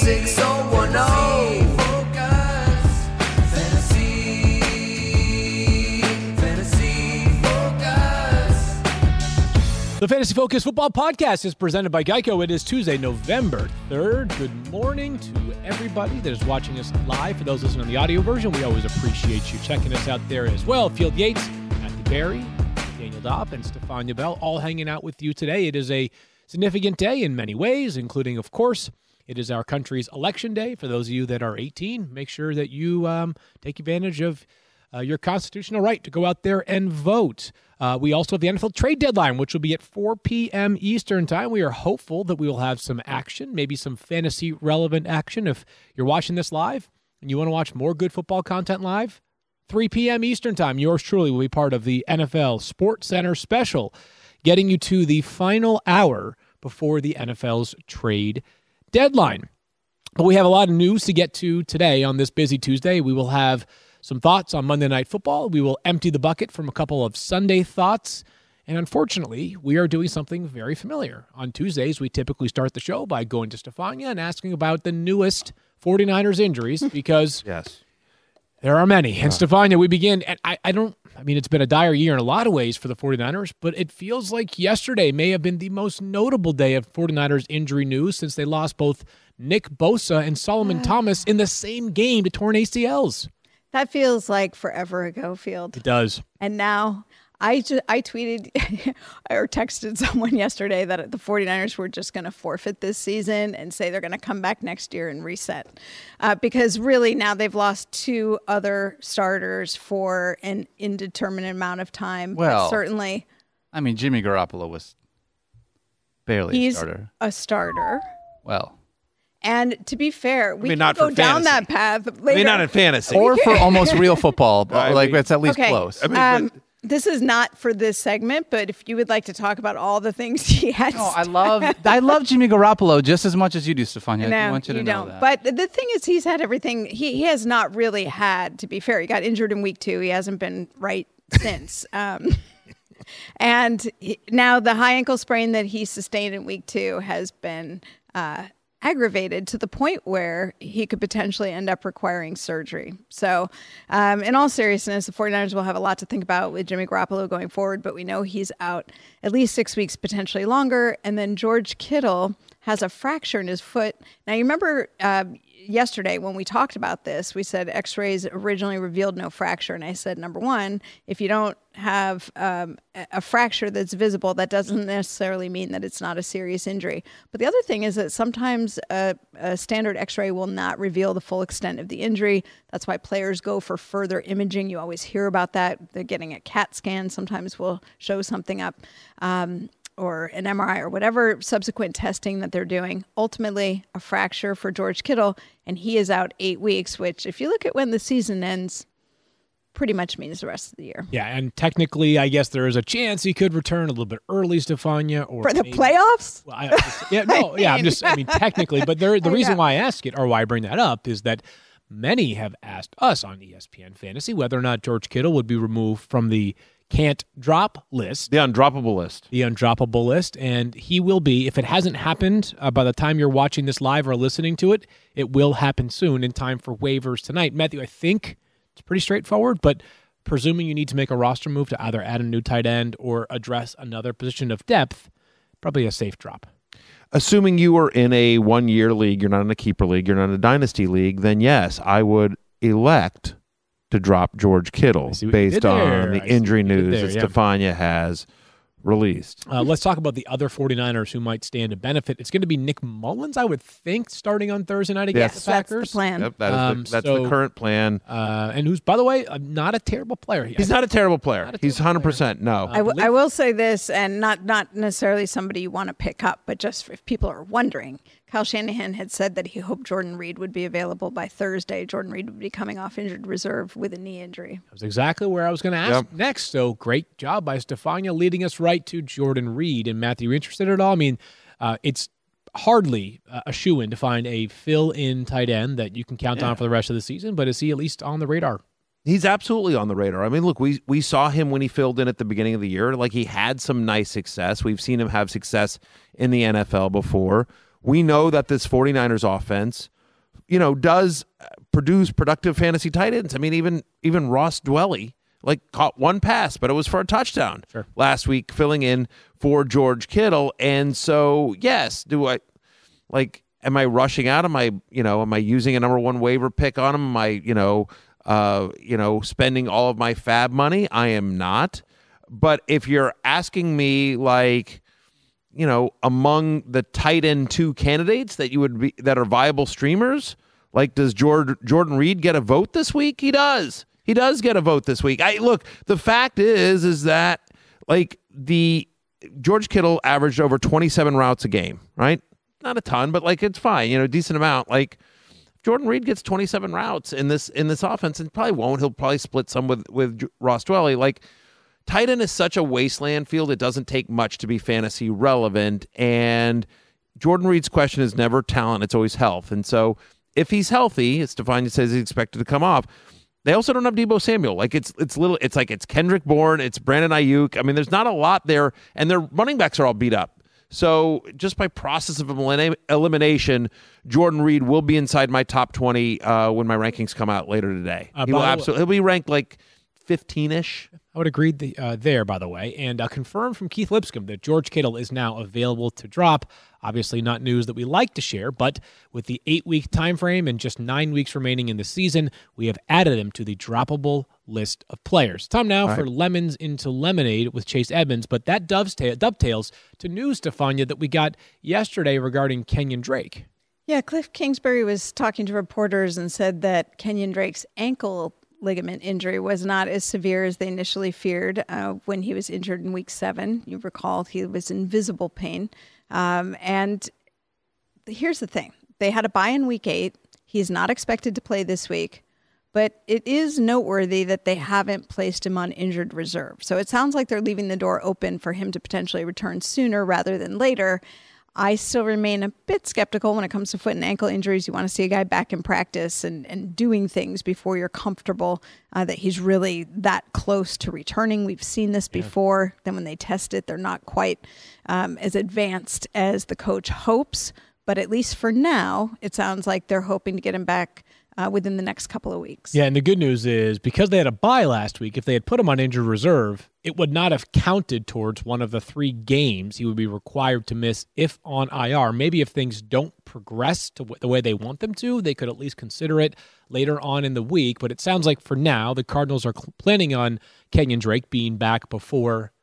6010. The Fantasy Focus Football Podcast is presented by Geico. It is Tuesday, November 3rd. Good morning to everybody that is watching us live. For those listening on the audio version, we always appreciate you checking us out there as well. Field Yates, Matthew Berry, Daniel Dopp, and Stefania Bell all hanging out with you today. It is a significant day in many ways, including, of course, it is our country's election day. For those of you that are 18, make sure that you take advantage of your constitutional right to go out there and vote. We also have the NFL trade deadline, which will be at 4 p.m. Eastern time. We are hopeful that we will have some action, maybe some fantasy-relevant action. If you're watching this live and you want to watch more good football content live, 3 p.m. Eastern time, yours truly will be part of the NFL Sports Center special, getting you to the final hour before the NFL's trade deadline. But we have a lot of news to get to today on this busy Tuesday. We will have some thoughts on Monday Night Football. We will empty the bucket from a couple of Sunday thoughts. And unfortunately, we are doing something very familiar. On Tuesdays, we typically start the show by going to Stefania and asking about the newest 49ers injuries because yes, there are many. And Stefania, we begin. And I mean, it's been a dire year in a lot of ways for the 49ers, but it feels like yesterday may have been the most notable day of 49ers injury news since they lost both Nick Bosa and Solomon Thomas in the same game to torn ACLs. That feels like forever ago, Field. It does. And now I tweeted or texted someone yesterday that the 49ers were just going to forfeit this season and say they're going to come back next year and reset. Because really now they've lost two other starters for an indeterminate amount of time. Well, but certainly. I mean, Jimmy Garoppolo was barely a starter. He's a starter. Well. And to be fair, we not can go for down fantasy. that path later. I mean, not in fantasy. Or for almost real football. It's at least Okay. close. I mean, This is not for this segment, but if you would like to talk about all the things he has. No, I love Jimmy Garoppolo just as much as you do, Stefania. No, I want you to know don't. that. But the thing is, he's had everything. He has not really had, to be fair. He got injured in week 2. He hasn't been right since. Now the high ankle sprain that he sustained in week 2 has been aggravated to the point where he could potentially end up requiring surgery. So in all seriousness, the 49ers will have a lot to think about with Jimmy Garoppolo going forward, but we know he's out at least 6 weeks, potentially longer. And then George Kittle has a fracture in his foot. Now, you remember yesterday when we talked about this, we said x-rays originally revealed no fracture. And I said, number one, if you don't have a fracture that's visible, that doesn't necessarily mean that it's not a serious injury. But the other thing is that sometimes a standard x-ray will not reveal the full extent of the injury. That's why players go for further imaging. You always hear about that. They're getting a CAT scan sometimes will show something up. Or an MRI or whatever subsequent testing that they're doing. Ultimately, a fracture for George Kittle, and he is out 8 weeks, which if you look at when the season ends, pretty much means the rest of the year. Yeah, and technically, I guess there is a chance he could return a little bit early, Stefania. Or for the maybe, playoffs? Well, technically, but the reason why I ask it, or why I bring that up, is that many have asked us on ESPN Fantasy whether or not George Kittle would be removed from the can't drop list. the undroppable list. The undroppable list, and he will be, if it hasn't happened by the time you're watching this live or listening to it, it will happen soon in time for waivers tonight. Matthew, I think it's pretty straightforward, but presuming you need to make a roster move to either add a new tight end or address another position of depth, probably a safe drop. Assuming you are in a 1-year league, you're not in a keeper league, you're not in a dynasty league, then yes, I would elect to drop George Kittle based on the injury news that Stefania has released. Let's talk about the other 49ers who might stand to benefit. It's going to be Nick Mullins, I would think, starting on Thursday night against the Packers. That's the plan. Yep, that's the current plan. And who's, by the way, not a terrible player. He's not a terrible player. He's 100% no. I will say this, and not necessarily somebody you want to pick up, but just if people are wondering, Kyle Shanahan had said that he hoped Jordan Reed would be available by Thursday. Jordan Reed would be coming off injured reserve with a knee injury. That was exactly where I was going to ask next. So great job by Stefania leading us right to Jordan Reed. And Matthew, you interested at all? I mean, it's hardly a shoo-in to find a fill-in tight end that you can count on for the rest of the season, but is he at least on the radar? He's absolutely on the radar. I mean, look, we saw him when he filled in at the beginning of the year. Like, he had some nice success. We've seen him have success in the NFL before. we know that this 49ers offense, does produce productive fantasy tight ends. I mean, even Ross Dwelly, caught one pass, but it was for a touchdown last week, filling in for George Kittle. And so, yes, am I rushing out? Am I using a number one waiver pick on him? Am I, spending all of my fab money? I am not. But if you're asking me, among the tight end 2 candidates that are viable streamers, does Jordan Reed get a vote this week? He does. He does get a vote this week. Look, the fact is that the George Kittle averaged over 27 routes a game, right? Not a ton, but it's fine, a decent amount. Jordan Reed gets 27 routes in this offense, and probably won't. He'll probably split some with Ross Dwelly. Tight end is such a wasteland field. It doesn't take much to be fantasy relevant. And Jordan Reed's question is never talent. It's always health. And so if he's healthy, as Stefania says, he's expected to come off. They also don't have Deebo Samuel. It's Kendrick Bourne. It's Brandon Ayuk. I mean, there's not a lot there. And their running backs are all beat up. So just by process of elimination, Jordan Reed will be inside my top 20 when my rankings come out later today. He'll be ranked 15-ish. I would agree there, by the way. And confirmed from Keith Lipscomb that George Kittle is now available to drop. Obviously not news that we like to share, but with the 8-week time frame and just 9 weeks remaining in the season, we have added him to the droppable list of players. Time now for Lemons into Lemonade with Chase Edmonds, but that dovetails to news, Stefania, that we got yesterday regarding Kenyon Drake. Yeah, Cliff Kingsbury was talking to reporters and said that Kenyon Drake's ankle ligament injury was not as severe as they initially feared when he was injured in week 7. You recall he was in visible pain. And here's the thing. They had a bye in week 8. He's not expected to play this week, but it is noteworthy that they haven't placed him on injured reserve. So it sounds like they're leaving the door open for him to potentially return sooner rather than later. I still remain a bit skeptical when it comes to foot and ankle injuries. You want to see a guy back in practice and doing things before you're comfortable that he's really that close to returning. We've seen this before. Then when they test it, they're not quite as advanced as the coach hopes. But at least for now, it sounds like they're hoping to get him back within the next couple of weeks. Yeah, and the good news is because they had a bye last week, if they had put him on injured reserve, it would not have counted towards one of the 3 games he would be required to miss if on IR. Maybe if things don't progress to the way they want them to, they could at least consider it later on in the week. But it sounds like for now, the Cardinals are planning on Kenyon Drake being back before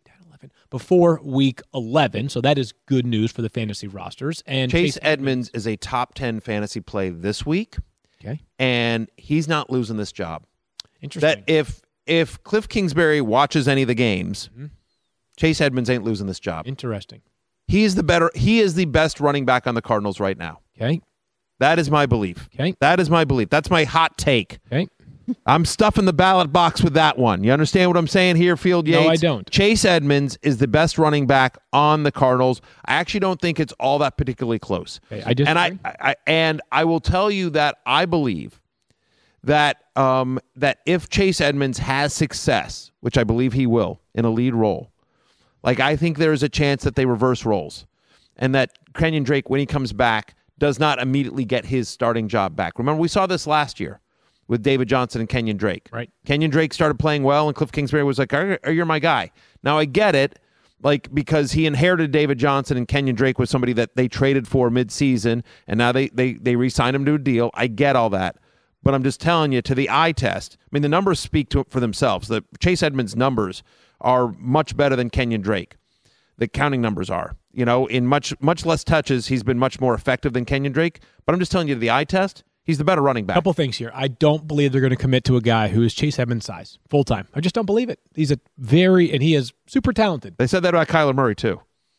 week 11. So that is good news for the fantasy rosters. And Chase Edmonds is a top 10 fantasy play this week. Okay. And he's not losing this job. Interesting. That if Cliff Kingsbury watches any of the games, Chase Edmonds ain't losing this job. Interesting. He is the best running back on the Cardinals right now. Okay. That is my belief. Okay. That is my belief. That's my hot take. Okay. I'm stuffing the ballot box with that one. You understand what I'm saying here, Field Yates? No, I don't. Chase Edmonds is the best running back on the Cardinals. I actually don't think it's all that particularly close. Okay, I disagree. And I will tell you that I believe that that if Chase Edmonds has success, which I believe he will in a lead role, I think there is a chance that they reverse roles, and that Kenyon Drake, when he comes back, does not immediately get his starting job back. Remember, we saw this last year with David Johnson and Kenyon Drake. Right. Kenyon Drake started playing well, and Cliff Kingsbury was like, you're my guy. Now, I get it, because he inherited David Johnson, and Kenyon Drake was somebody that they traded for midseason, and now they re-signed him to a deal. I get all that. But I'm just telling you, to the eye test, I mean, the numbers speak for themselves. The Chase Edmonds numbers are much better than Kenyon Drake. The counting numbers are. In much less touches, he's been much more effective than Kenyon Drake. But I'm just telling you, to the eye test, he's the better running back. Couple things here. I don't believe they're going to commit to a guy who is Chase Edmonds' size full-time. I just don't believe it. He's and he is super talented. They said that about Kyler Murray, too.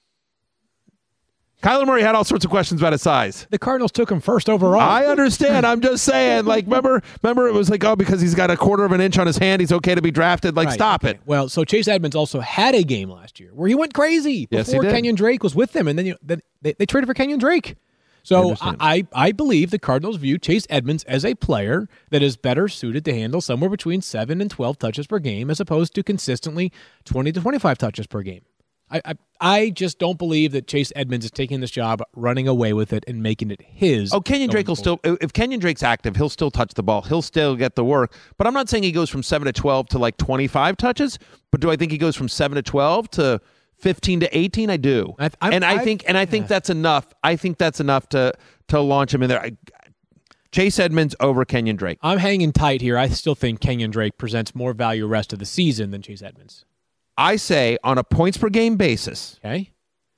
Kyler Murray had all sorts of questions about his size. The Cardinals took him first overall. I understand. I'm just saying, remember it was because he's got a quarter of an inch on his hand, he's okay to be drafted. Right, stop it. Well, so Chase Edmonds also had a game last year where he went crazy before Kenyon Drake was with them, and then they traded for Kenyon Drake. So I believe the Cardinals view Chase Edmonds as a player that is better suited to handle somewhere between 7 and 12 touches per game as opposed to consistently 20 to 25 touches per game. I just don't believe that Chase Edmonds is taking this job, running away with it, and making it his. Oh, Kenyon Drake will still, if Kenyon Drake's active, he'll still touch the ball. He'll still get the work. But I'm not saying he goes from 7 to 12 to like 25 touches, but do I think he goes from 7 to 12 to 15 to 18? I do. I think that's enough. I think that's enough to launch him in there. Chase Edmonds over Kenyon Drake. I'm hanging tight here. I still think Kenyon Drake presents more value rest of the season than Chase Edmonds. I say on a points per game basis, okay,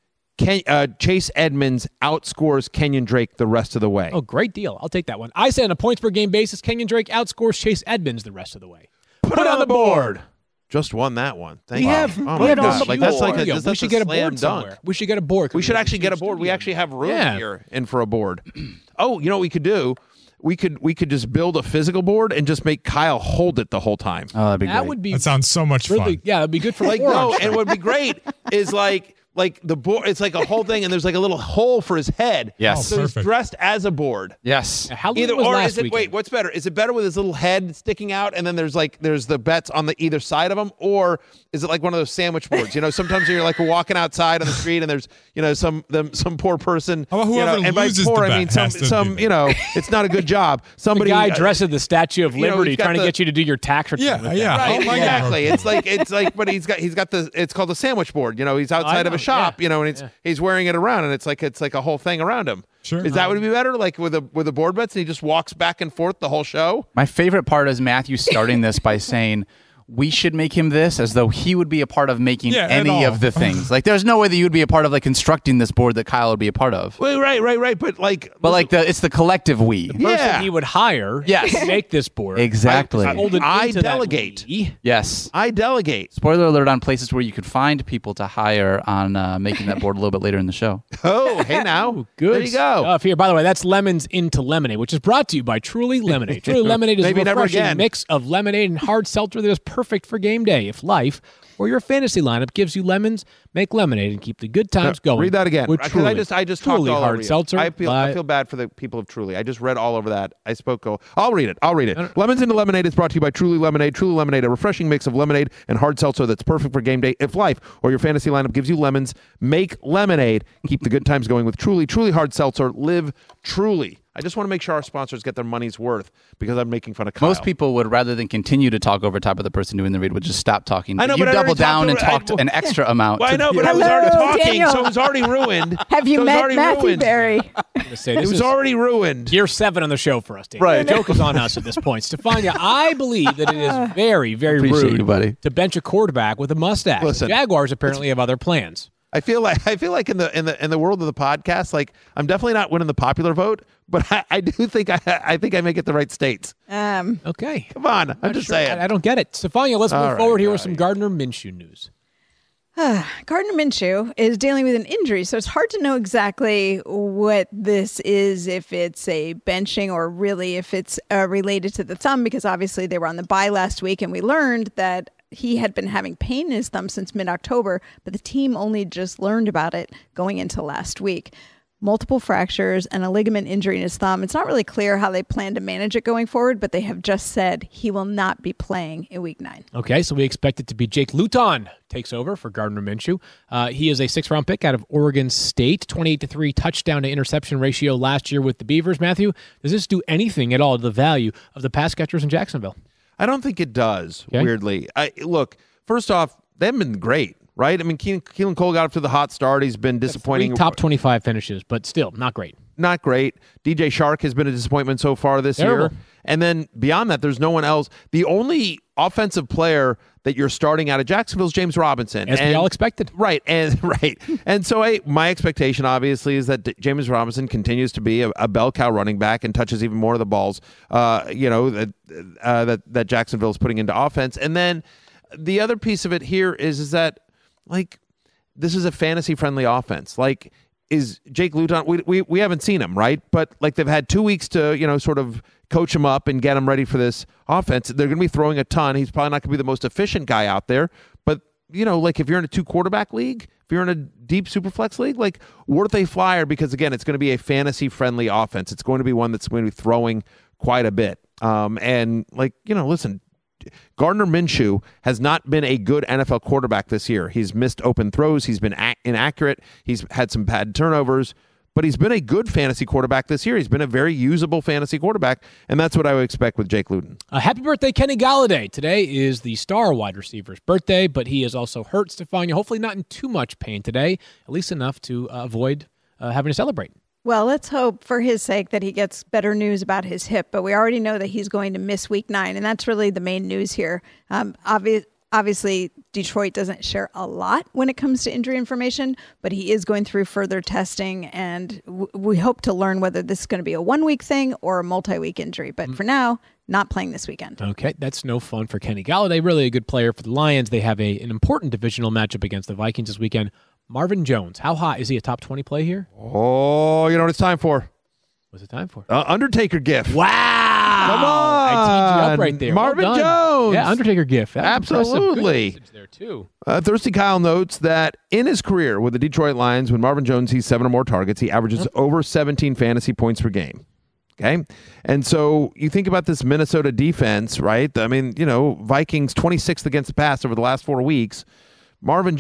Chase Edmonds outscores Kenyon Drake the rest of the way. Oh, great deal. I'll take that one. I say on a points per game basis, Kenyon Drake outscores Chase Edmonds the rest of the way. Put it on the board. Just won that one. Thank you. That's like we should get a board somewhere. We should get a board. We should actually get a board. We actually have room here and for a board. Oh, you know what we could do? We could just build a physical board and just make Kyle hold it the whole time. Oh, that'd be great. That sounds so much fun. Yeah, that'd be good for and what would be great is like the board. It's like a whole thing, and there's like a little hole for his head. Yes, so he's dressed as a board. Yes. How was last weekend? Wait, what's better? Is it better with his little head sticking out, and then there's the bets on the either side of him, or is it like one of those sandwich boards? You know, sometimes you're like walking outside on the street, and there's some poor person. How about whoever and by loses poor the I mean bet some it's not a good job. Somebody the guy dressed as the Statue of Liberty he's got trying to get you to do your tax return. Yeah. Right, Oh my exactly. God. It's like, but he's got the. It's called the sandwich board. You know, he's outside of a shop. You know, and he's wearing it around, and it's like a whole thing around him. Sure. Is that would be better? Like with a board bets, and he just walks back and forth the whole show. My favorite part is Matthew starting this by saying, we should make him this, as though he would be a part of making any of the things. Like, there's no way that you would be a part of like constructing this board that Kyle would be a part of. Wait, right. But it's the collective we. The person he would hire to make this board. Exactly. I delegate. Yes. I delegate. Spoiler alert on places where you could find people to hire on making that board a little bit later in the show. Oh, hey now. Good there you go. Stuff here. By the way, that's Lemons into Lemonade, which is brought to you by Truly Lemonade. Truly Lemonade is a refreshing mix of lemonade and hard seltzer that is perfect for game day. If life or your fantasy lineup gives you lemons, make lemonade and keep the good times going. Read that again. Because I just Truly talked all hard over seltzer. I feel bad for the people of Truly. I just read all over that. I'll read it. Lemons into Lemonade is brought to you by Truly Lemonade. Truly Lemonade, a refreshing mix of lemonade and hard seltzer that's perfect for game day. If life or your fantasy lineup gives you lemons, make lemonade. Keep the good times going with Truly. Truly hard seltzer. Live truly. I just want to make sure our sponsors get their money's worth because I'm making fun of Kyle. Most people would, rather than continue to talk over top of the person doing the read, would just stop talking. I know, you but doubled down and talked an extra amount. Well, I know, but Hello, I was already talking, Daniel. so it was already ruined. Have you met Matthew Berry? It was already ruined. Year 7 on the show for us, Dave. Right. The joke is on us at this point. Stefania, I believe that it is very, very rude to bench a quarterback with a mustache. Listen, the Jaguars apparently have other plans. I feel like in the world of the podcast, like I'm definitely not winning the popular vote, but I do think I think I may get the right states. Okay, come on, I'm just saying. I don't get it. Stefania, let's move forward here with some Gardner Minshew news. Gardner Minshew is dealing with an injury, so it's hard to know exactly what this is, if it's a benching or really if it's related to the thumb, because obviously they were on the bye last week, and we learned that he had been having pain in his thumb since mid-October, but the team only just learned about it going into last week. Multiple fractures and a ligament injury in his thumb. It's not really clear how they plan to manage it going forward, but they have just said he will not be playing in Week 9. Okay, so we expect it to be Jake Luton takes over for Gardner Minshew. He is a 6th-round pick out of Oregon State, 28-3 touchdown to interception ratio last year with the Beavers. Matthew, does this do anything at all to the value of the pass catchers in Jacksonville? I don't think it does, weirdly. Look, first off, they haven't been great, right? I mean, Keelan Cole got up to the hot start. He's been disappointing. 3 top 25 finishes, but still not great. Not great. DJ Shark has been a disappointment so far this year. And then beyond that, there's no one else. The only offensive player that you're starting out of Jacksonville is James Robinson. As we all expected. Right. And so my expectation, obviously, is that James Robinson continues to be a bell cow running back and touches even more of the balls, that Jacksonville is putting into offense. And then the other piece of it here is that, like, this is a fantasy-friendly offense. Like, is Jake Luton, we haven't seen him, right? But, like, they've had 2 weeks to, sort of coach him up and get him ready for this offense. They're going to be throwing a ton. He's probably not going to be the most efficient guy out there. But, like, if you're in a 2-quarterback league, if you're in a deep superflex league, like, worth a flyer because, again, it's going to be a fantasy-friendly offense. It's going to be one that's going to be throwing quite a bit. And, like, listen, Gardner Minshew has not been a good NFL quarterback this year. He's missed open throws. He's been inaccurate. He's had some bad turnovers. But he's been a good fantasy quarterback this year. He's been a very usable fantasy quarterback, and that's what I would expect with Jake Luton. Happy birthday, Kenny Golladay. Today is the star wide receiver's birthday, but he is also hurt, Stefania. Hopefully not in too much pain today, at least enough to avoid having to celebrate. Well, let's hope for his sake that he gets better news about his hip, but we already know that he's going to miss Week 9, and that's really the main news here. Obviously, Detroit doesn't share a lot when it comes to injury information, but he is going through further testing, and we hope to learn whether this is going to be a 1-week thing or a multi-week injury. But for now, not playing this weekend. Okay, that's no fun for Kenny Golladay. Really a good player for the Lions. They have an important divisional matchup against the Vikings this weekend. Marvin Jones, how hot? Is he a top 20 play here? Oh, you know what it's time for? What's it time for? Undertaker gift. Wow. Come on. I teed you up right there. Marvin Jones. Yeah, Undertaker gift. Absolutely. Good there too. Thirsty Kyle notes that in his career with the Detroit Lions, when Marvin Jones sees 7 or more targets, he averages over 17 fantasy points per game. Okay. And so you think about this Minnesota defense, right? I mean, Vikings 26th against the pass over the last 4 weeks. Marvin,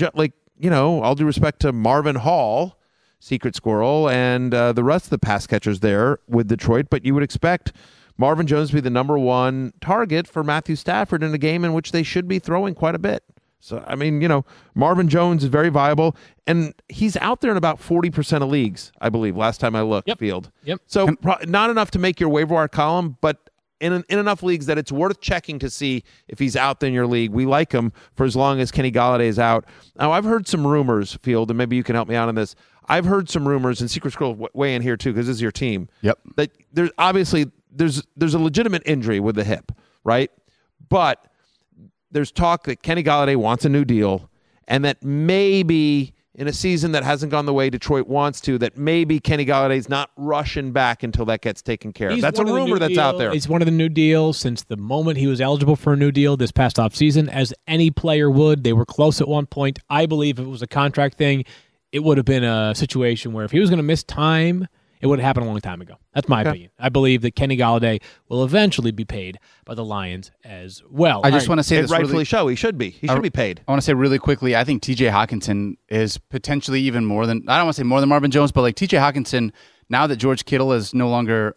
all due respect to Marvin Hall, Secret Squirrel, and the rest of the pass catchers there with Detroit, but you would expect Marvin Jones to be the number 1 target for Matthew Stafford in a game in which they should be throwing quite a bit. So, I mean, Marvin Jones is very viable, and he's out there in about 40% of leagues, I believe, last time I looked, Field. Yep. So not enough to make your waiver wire column, but in enough leagues that it's worth checking to see if he's out there in your league. We like him for as long as Kenny Golladay is out. Now, I've heard some rumors, Field, and maybe you can help me out on this. I've heard some rumors, and Secret Squirrel weigh in here too, because this is your team. Yep. That there's obviously there's a legitimate injury with the hip, right? But there's talk that Kenny Golladay wants a new deal, and that maybe in a season that hasn't gone the way Detroit wants to, that maybe Kenny Galladay's not rushing back until that gets taken care of. That's a rumor that's out there. It's one of the new deals since the moment he was eligible for a new deal this past offseason, as any player would. They were close at one point. I believe if it was a contract thing, it would have been a situation where if he was going to miss time, it would have happened a long time ago. That's my opinion. I believe that Kenny Golladay will eventually be paid by the Lions as well. I just want to say this rightfully so. He should be. He should be paid. I want to say really quickly, I think TJ Hockenson is potentially even more than, I don't want to say more than Marvin Jones, but like TJ Hockenson, now that George Kittle is no longer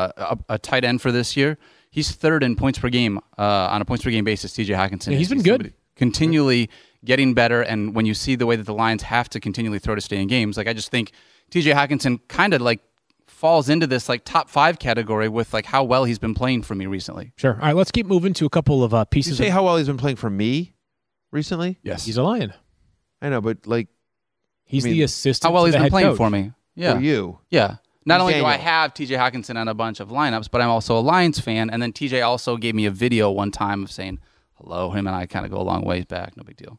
a tight end for this year, he's 3rd in points per game on a points per game basis. TJ Hockenson. Yeah, he's been good. Continually getting better, and when you see the way that the Lions have to continually throw to stay in games, like I just think TJ Hockenson kind of like falls into this like top 5 category with like how well he's been playing for me recently. Sure. All right, let's keep moving to a couple of pieces. Did you say how well he's been playing for me recently? Yes. He's a Lion. I know, but like he's the assistant. How well to he's the been head playing coach. for me. Yeah. For you. Yeah. Not only Daniel. do I have TJ Hockenson on a bunch of lineups, but I'm also a Lions fan. And then TJ also gave me a video one time of saying, hello, him and I kind of go a long ways back. No big deal.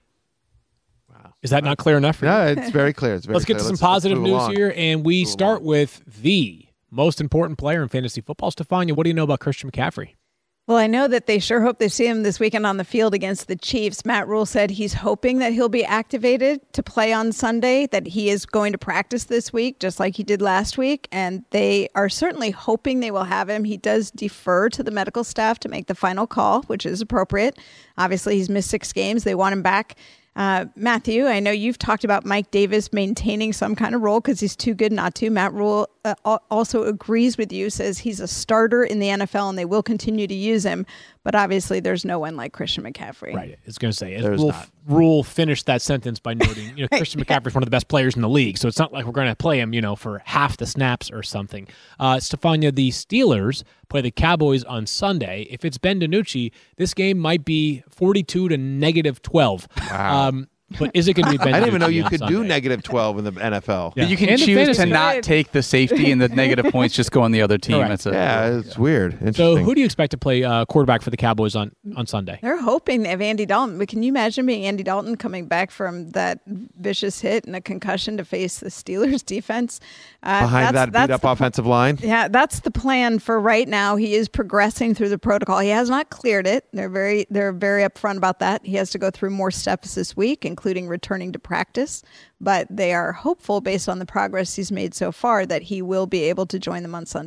Is that not clear enough for you? No, it's very clear. Let's get to some positive news here, and we start with the most important player in fantasy football. Stefania, what do you know about Christian McCaffrey? Well, I know that they sure hope they see him this weekend on the field against the Chiefs. Matt Rule said he's hoping that he'll be activated to play on Sunday, that he is going to practice this week, just like he did last week, and they are certainly hoping they will have him. He does defer to the medical staff to make the final call, which is appropriate. Obviously, he's missed 6 games. They want him back. Matthew, I know you've talked about Mike Davis maintaining some kind of role because he's too good not to. Matt Rule also agrees with you, says he's a starter in the NFL and they will continue to use him. But obviously, there's no one like Christian McCaffrey. Right. It's going to say, Rule finished that sentence by noting, Christian McCaffrey is one of the best players in the league. So it's not like we're going to play him, for half the snaps or something. Stefania, the Steelers play the Cowboys on Sunday. If it's Ben DiNucci, this game might be 42 to -12. Wow. But is it going to be Ben DiNucci? I didn't even know you could Sunday? do -12 in the NFL. Yeah. You can choose to not take the safety and the negative points, just go on the other team. Right. It's weird. Interesting. So who do you expect to play quarterback for the Cowboys on Sunday? They're hoping they have Andy Dalton. But can you imagine being Andy Dalton coming back from that vicious hit and a concussion to face the Steelers defense? Behind that beat-up offensive line? Yeah, that's the plan for right now. He is progressing through the protocol. He has not cleared it. They're very upfront about that. He has to go through more steps this week, including returning to practice. But they are hopeful, based on the progress he's made so far, that he will be able to join them on Sunday.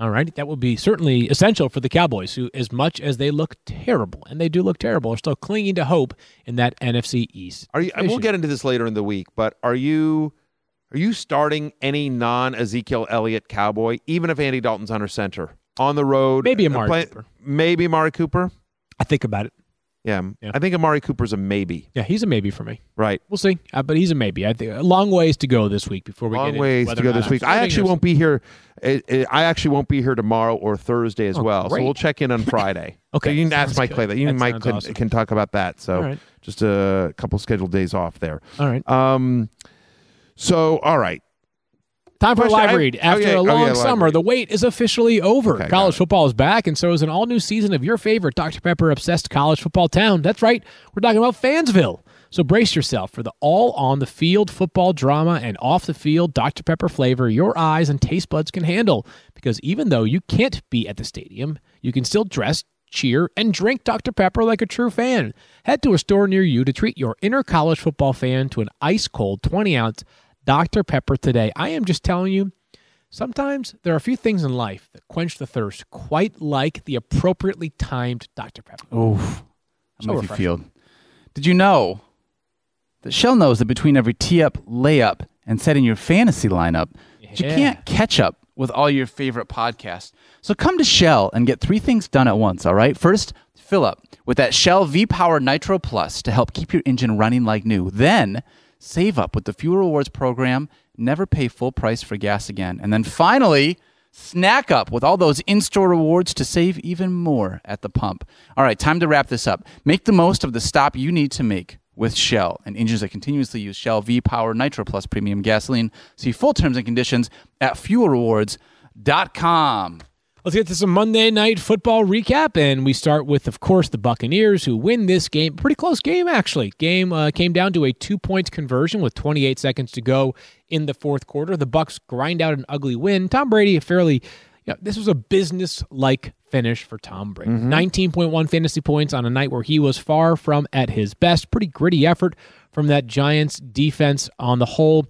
All right. That would be certainly essential for the Cowboys, who, as much as they look terrible, and they do look terrible, are still clinging to hope in that NFC East. We'll get into this later in the week, but are you starting any non-Ezekiel Elliott Cowboy, even if Andy Dalton's under center, on the road? Maybe Amari Cooper. Maybe Amari Cooper? I think about it. Yeah. I think Amari Cooper's a maybe. Yeah, he's a maybe for me. Right. We'll see, but he's a maybe. I think a long ways to go this week before we get into ways to go this week. I actually won't be here. I actually won't be here tomorrow or Thursday as well. Great. So we'll check in on Friday. Okay. So you can ask Mike good. Clay that. You and Mike awesome. can talk about that. So just a couple scheduled days off there. All right. So all right. Time for a live read. After a long summer, the wait is officially over. Okay, college football is back, and so is an all-new season of your favorite Dr. Pepper-obsessed college football town. That's right. We're talking about Fansville. So brace yourself for the all-on-the-field football drama and off-the-field Dr. Pepper flavor your eyes and taste buds can handle. Because even though you can't be at the stadium, you can still dress, cheer, and drink Dr. Pepper like a true fan. Head to a store near you to treat your inner college football fan to an ice-cold 20-ounce Dr. Pepper today. I am just telling you, sometimes there are a few things in life that quench the thirst, quite like the appropriately timed Dr. Pepper. Oh, I'm with you, Field. Did you know that Shell knows that between every tee-up, layup, and setting your fantasy lineup, that you can't catch up with all your favorite podcasts? So come to Shell and get 3 things done at once, all right? First, fill up with that Shell V-Power Nitro Plus to help keep your engine running like new. Then, save up with the Fuel Rewards program. Never pay full price for gas again. And then finally, snack up with all those in-store rewards to save even more at the pump. All right, time to wrap this up. Make the most of the stop you need to make with Shell and engines that continuously use Shell V-Power Nitro Plus Premium Gasoline. See full terms and conditions at fuelrewards.com. Let's get to some Monday Night Football recap, and we start with, of course, the Buccaneers, who win this game. Pretty close game, actually. Game came down to a 2-point conversion with 28 seconds to go in the fourth quarter. The Bucs grind out an ugly win. Tom Brady, this was a business-like finish for Tom Brady. 19.1 fantasy points on a night where he was far from at his best. Pretty gritty effort from that Giants defense on the whole.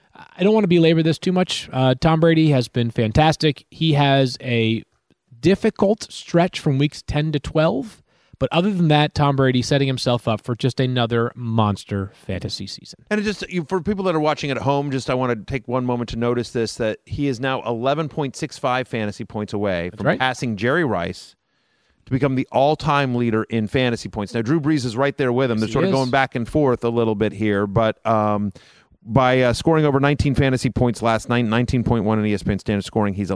I don't want to belabor this too much. Tom Brady has been fantastic. He has a difficult stretch from weeks 10 to 12. But other than that, Tom Brady setting himself up for just another monster fantasy season. And it just, for people that are watching at home, I want to take one moment to notice this, that he is now 11.65 fantasy points away from passing Jerry Rice to become the all-time leader in fantasy points. Now, Drew Brees is right there with him. They're sort of going back and forth a little bit here, but by scoring over 19 fantasy points last night, 19.1 in ESPN standard scoring, he's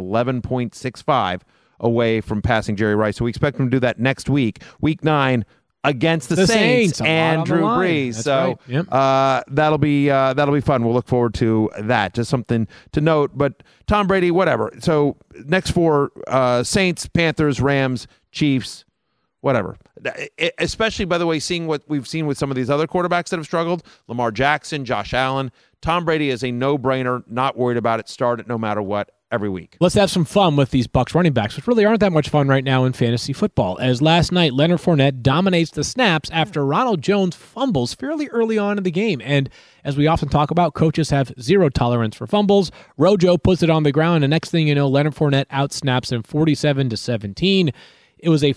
11.65 away from passing Jerry Rice. So we expect him to do that next week, week 9, against the Saints and Drew Brees. So that'll be fun. We'll look forward to that. Just something to note. But Tom Brady, whatever. So next 4, Saints, Panthers, Rams, Chiefs, whatever. Especially, by the way, seeing what we've seen with some of these other quarterbacks that have struggled, Lamar Jackson, Josh Allen. Tom Brady is a no-brainer, not worried about it, start it no matter what every week. Let's have some fun with these Bucs running backs, which really aren't that much fun right now in fantasy football, as last night Leonard Fournette dominates the snaps after Ronald Jones fumbles fairly early on in the game. And as we often talk about, coaches have zero tolerance for fumbles. Rojo puts it on the ground, and next thing you know, Leonard Fournette outsnaps him 47-17. It was a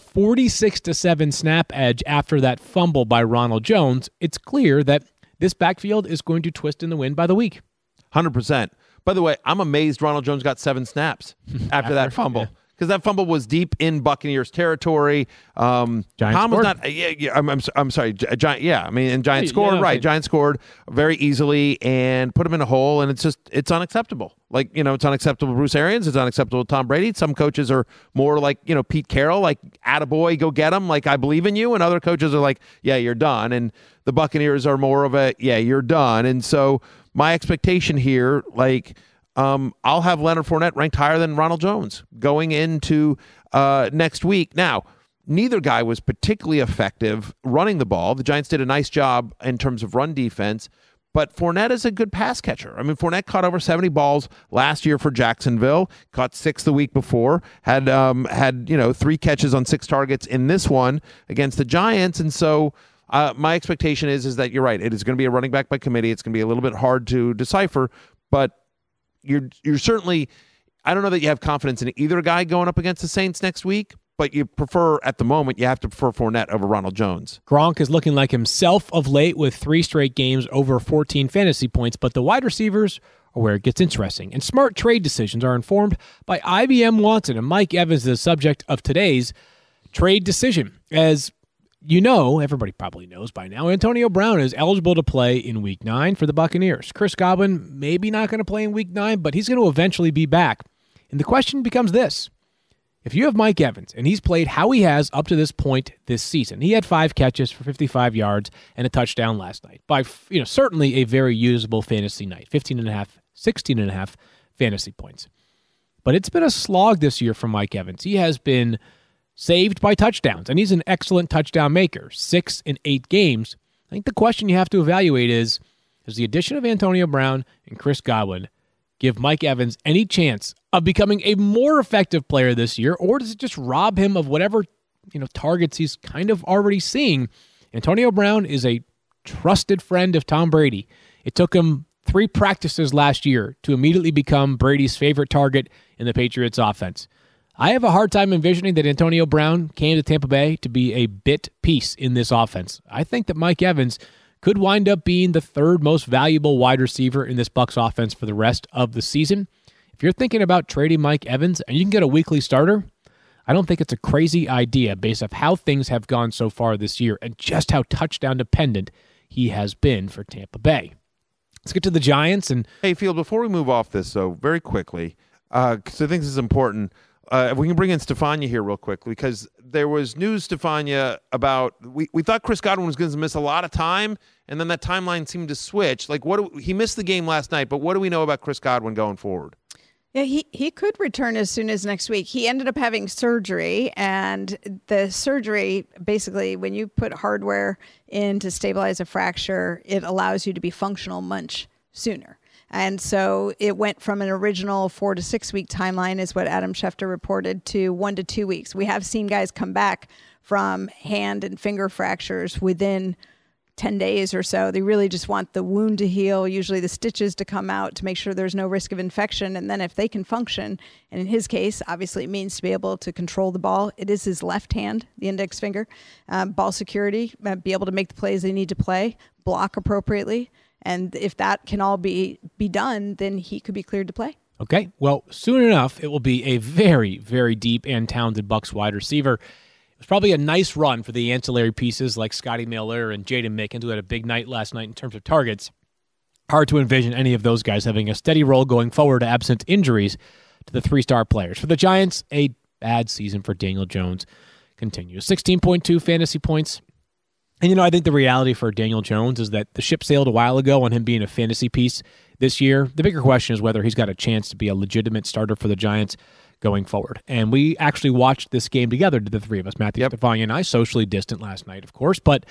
46-7 snap edge after that fumble by Ronald Jones. It's clear that this backfield is going to twist in the wind by the week. 100%. By the way, I'm amazed Ronald Jones got 7 snaps after that fumble. Because that fumble was deep in Buccaneers territory. Giants scored. I'm sorry. Giants scored. Giants scored very easily and put him in a hole, and it's unacceptable. It's unacceptable to Bruce Arians. It's unacceptable to Tom Brady. Some coaches are more like, Pete Carroll, like, attaboy, go get him, like, I believe in you. And other coaches are like, yeah, you're done. And the Buccaneers are more of a, yeah, you're done. And so my expectation here, I'll have Leonard Fournette ranked higher than Ronald Jones going into next week. Now, neither guy was particularly effective running the ball. The Giants did a nice job in terms of run defense, but Fournette is a good pass catcher. I mean, Fournette caught over 70 balls last year for Jacksonville, caught 6 the week before, had 3 catches on 6 targets in this one against the Giants, and so my expectation is that you're right. It is going to be a running back by committee. It's going to be a little bit hard to decipher, but you're certainly I don't know that you have confidence in either guy going up against the Saints next week, but you prefer, at the moment, you have to prefer Fournette over Ronald Jones. Gronk is looking like himself of late with 3 straight games over 14 fantasy points, but the wide receivers are where it gets interesting. And smart trade decisions are informed by IBM Watson, and Mike Evans is the subject of today's trade decision. As you know, everybody probably knows by now, Antonio Brown is eligible to play in Week 9 for the Buccaneers. Chris Godwin maybe not going to play in Week 9, but he's going to eventually be back. And the question becomes this. If you have Mike Evans, and he's played how he has up to this point this season, he had 5 catches for 55 yards and a touchdown last night. By certainly a very usable fantasy night, 16.5 fantasy points. But it's been a slog this year for Mike Evans. He has been saved by touchdowns, and he's an excellent touchdown maker, 6 in 8 games. I think the question you have to evaluate is the addition of Antonio Brown and Chris Godwin give Mike Evans any chance of becoming a more effective player this year, or does it just rob him of whatever targets he's kind of already seeing? Antonio Brown is a trusted friend of Tom Brady. It took him 3 practices last year to immediately become Brady's favorite target in the Patriots offense. I have a hard time envisioning that Antonio Brown came to Tampa Bay to be a bit piece in this offense. I think that Mike Evans could wind up being the 3rd most valuable wide receiver in this Bucs offense for the rest of the season. If you're thinking about trading Mike Evans and you can get a weekly starter, I don't think it's a crazy idea based off how things have gone so far this year and just how touchdown dependent he has been for Tampa Bay. Let's get to the Giants. And hey, Field, before we move off this, though, very quickly, because I think this is important, if we can bring in Stefania here real quickly, because there was news, Stefania, about we thought Chris Godwin was going to miss a lot of time, and then that timeline seemed to switch. Like, he missed the game last night, but what do we know about Chris Godwin going forward? Yeah, he could return as soon as next week. He ended up having surgery, and the surgery, basically, when you put hardware in to stabilize a fracture, it allows you to be functional much sooner. And so it went from an original 4 to 6 week timeline, is what Adam Schefter reported, to 1 to 2 weeks. We have seen guys come back from hand and finger fractures within 10 days or so. They really just want the wound to heal, usually the stitches to come out to make sure there's no risk of infection. And then if they can function, and in his case, obviously it means to be able to control the ball. It is his left hand, the index finger, ball security, be able to make the plays they need to play, block appropriately. And if that can all be done, then he could be cleared to play. Okay, well, soon enough, it will be a very, very deep and talented Bucs wide receiver. It was probably a nice run for the ancillary pieces like Scotty Miller and Jaden Mickens, who had a big night last night in terms of targets. Hard to envision any of those guys having a steady role going forward absent injuries to the 3-star players. For the Giants, a bad season for Daniel Jones continues. 16.2 fantasy points. And, I think the reality for Daniel Jones is that the ship sailed a while ago on him being a fantasy piece this year. The bigger question is whether he's got a chance to be a legitimate starter for the Giants going forward. And we actually watched this game together, the 3 of us, Matthew, Stefania, and I, socially distant last night, of course. But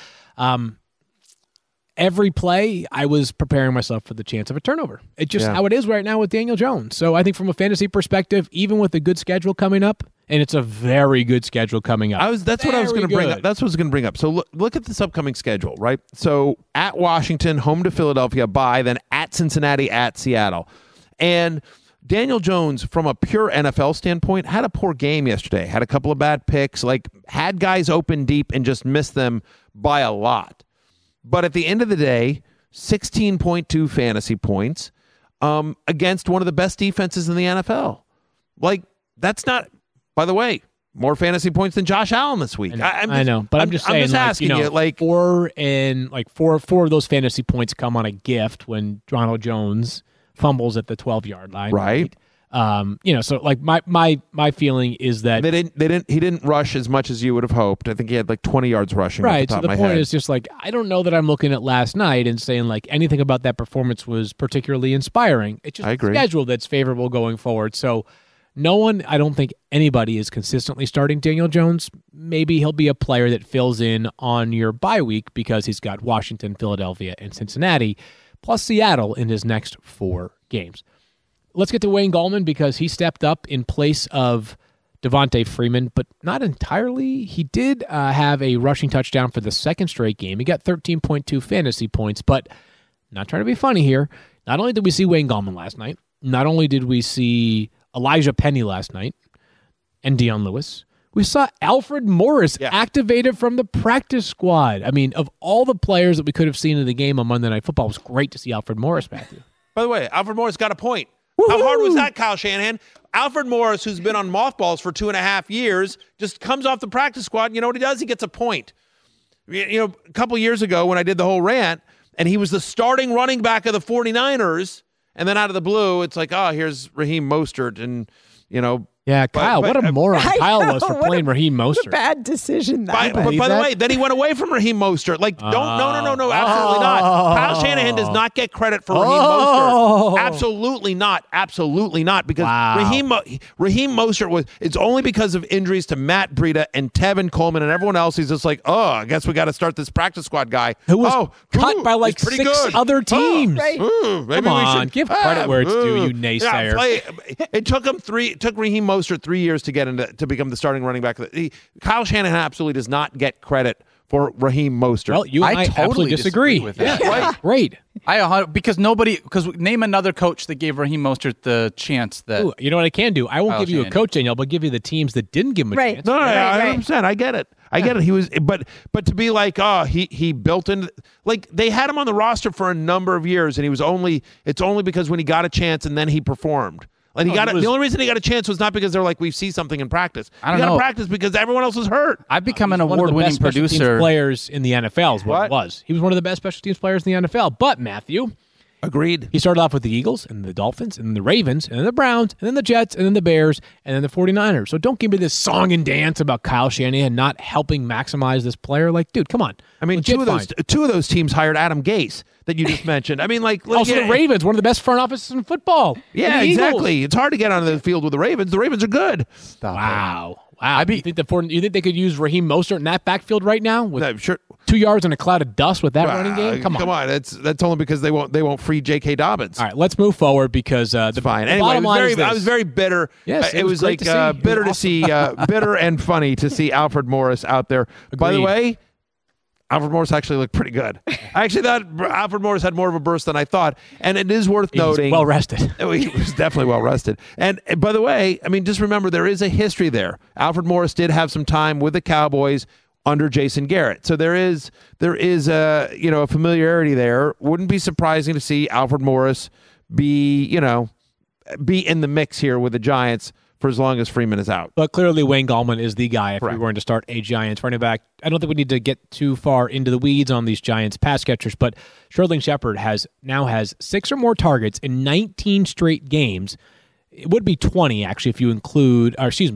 every play, I was preparing myself for the chance of a turnover. It's just how it is right now with Daniel Jones. So I think from a fantasy perspective, even with a good schedule coming up, and it's a very good schedule coming up. That's what I was going to bring up. That's what I was going to bring up. So look at this upcoming schedule, right? So at Washington, home to Philadelphia, bye, then at Cincinnati, at Seattle. And Daniel Jones, from a pure NFL standpoint, had a poor game yesterday. Had a couple of bad picks, had guys open deep and just missed them by a lot. But at the end of the day, 16.2 fantasy points against one of the best defenses in the NFL. That's not... By the way, more fantasy points than Josh Allen this week. I know, but I'm just saying, asking you, 4 of those fantasy points come on a gift when Ronald Jones fumbles at the 12-yard line, right? So my feeling is that he didn't rush as much as you would have hoped. I think he had 20 yards rushing. Right. So the point is just I don't know that I'm looking at last night and saying anything about that performance was particularly inspiring. It's just a schedule that's favorable going forward. So. No one, I don't think anybody is consistently starting Daniel Jones. Maybe he'll be a player that fills in on your bye week because he's got Washington, Philadelphia, and Cincinnati, plus Seattle in his next 4 games. Let's get to Wayne Gallman because he stepped up in place of Devontae Freeman, but not entirely. He did have a rushing touchdown for the 2nd straight game. He got 13.2 fantasy points, but not trying to be funny here. Not only did we see Wayne Gallman last night, not only did we see Elijah Penny last night and Dion Lewis. We saw Alfred Morris activated from the practice squad. I mean, of all the players that we could have seen in the game on Monday Night Football, it was great to see Alfred Morris, Matthew. By the way, Alfred Morris got a point. Woo-hoo! How hard was that, Kyle Shanahan? Alfred Morris, who's been on mothballs for 2.5 years, just comes off the practice squad, and you know what he does? He gets a point. You know, a couple years ago when I did the whole rant, and he was the starting running back of the 49ers, and then out of the blue, it's like, oh, here's Raheem Mostert, and, you know. Yeah, Kyle, what a moron Kyle was for playing Raheem Mostert. What a bad decision that was. But by the way, then he went away from Raheem Mostert. Like, no, absolutely not. Kyle Shanahan does not get credit for Raheem Mostert. Absolutely not. Because Raheem Mostert it's only because of injuries to Matt Breida and Tevin Coleman and everyone else. He's just like, I guess we got to start this practice squad guy. Who was cut by like 6 other teams. Come on, give credit where it's due, you naysayer. It took Raheem Mostert 3 years to become the starting running back. Kyle Shanahan absolutely does not get credit for Raheem Mostert. Well, you and I totally disagree with that. Right. Great. Because name another coach that gave Raheem Mostert the chance that. Ooh, you know what I can do? I won't give you a coach, Danielle, but give you the teams that didn't give him a chance. No, 100%. I get it. He was, but to be like, he built in, like they had him on the roster for a number of years, and it's only because when he got a chance and then he performed. Like the only reason he got a chance was not because they're like, we see something in practice. He got to practice because everyone else was hurt. I've become an award-winning producer. Teams players in the NFL is what it was. He was one of the best special teams players in the NFL. But Matthew, agreed. He started off with the Eagles and the Dolphins and the Ravens and then the Browns and then the Jets and then the Bears and then the 49ers. So don't give me this song and dance about Kyle Shanahan not helping maximize this player. Like, dude, come on. I mean, two of those teams hired Adam Gase that you just mentioned. I mean, like, also the Ravens, one of the best front offices in football. Yeah, exactly. It's hard to get onto the field with the Ravens. The Ravens are good. Wow. You think they could use Raheem Mostert in that backfield right now with sure. 2 yards in a cloud of dust with that running game? Come on. That's only because they won't free J.K. Dobbins. All right, let's move forward because the fine. The anyway, bottom line is this. I was very bitter. Yes, it was like bitter to see, bitter and funny to see Alfred Morris out there. Agreed. By the way, Alfred Morris actually looked pretty good. I actually thought Alfred Morris had more of a burst than I thought, and it is worth noting. Well rested. He was definitely well rested. And by the way, I mean, just remember there is a history there. Alfred Morris did have some time with the Cowboys under Jason Garrett, so there is a familiarity there. Wouldn't be surprising to see Alfred Morris be in the mix here with the Giants for as long as Freeman is out. But clearly Wayne Gallman is the guy if we're going to start a Giants running back. I don't think we need to get too far into the weeds on these Giants pass catchers, but Sterling Shepard now has 6 or more targets in 19 straight games. It would be 20, actually, if you include,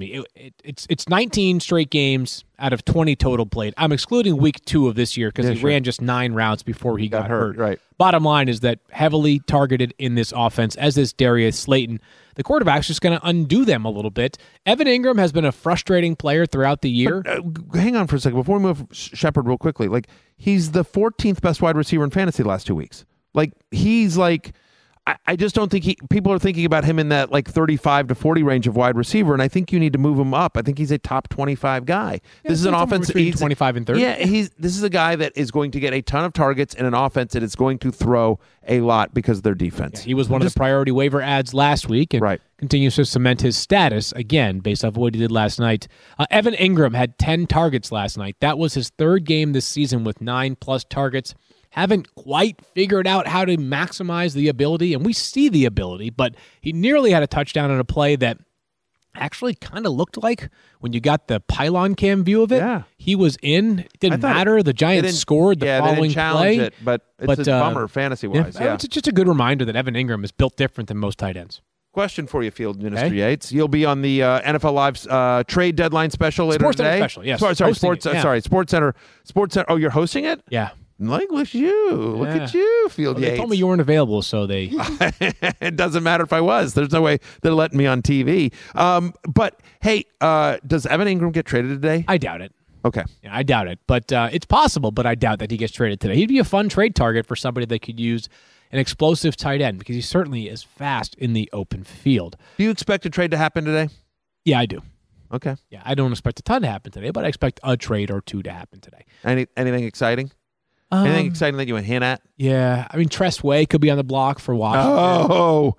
it's 19 straight games out of 20 total played. I'm excluding week 2 of this year because he ran just 9 routes before he got hurt. Right. Bottom line is that heavily targeted in this offense, as is Darius Slayton. The quarterback's just going to undo them a little bit. Evan Ingram has been a frustrating player throughout the year. But, hang on for a second. Before we move Shepard real quickly, like he's the 14th best wide receiver in fantasy the last 2 weeks. Like he's like, I just don't think people are thinking about him in that like 35 to 40 range of wide receiver, and I think you need to move him up. I think he's a top 25 guy. Yeah, this is an offense between 25 and 30. Yeah, this is a guy that is going to get a ton of targets in an offense that is going to throw a lot because of their defense. Yeah, he was one of the priority waiver ads last week and continues to cement his status again based off of what he did last night. Evan Ingram had 10 targets last night. That was his 3rd game this season with 9+ targets. Haven't quite figured out how to maximize the ability, and we see the ability, but he nearly had a touchdown on a play that actually kind of looked like, when you got the pylon cam view of it, he was in. It didn't matter. The Giants scored the following they didn't challenge play. It, but it's a bummer fantasy-wise. Yeah. It's just a good reminder that Evan Ingram is built different than most tight ends. Question for you, Field Minister Yates. You'll be on the NFL Live's trade deadline special later today. Special, yes. Sports Center. Oh, you're hosting it? Yeah. Like, look at you. Look at you, Field Yates. They told me you weren't available, so they... It doesn't matter if I was. There's no way they're letting me on TV. But, hey, does Evan Ingram get traded today? I doubt it. Okay. Yeah, I doubt it. But it's possible, but I doubt that he gets traded today. He'd be a fun trade target for somebody that could use an explosive tight end because he certainly is fast in the open field. Do you expect a trade to happen today? Yeah, I do. Okay. Yeah, I don't expect a ton to happen today, but I expect a trade or 2 to happen today. Anything exciting? Anything exciting that you would hint at? Yeah. I mean, Tress Way could be on the block for Washington. Oh,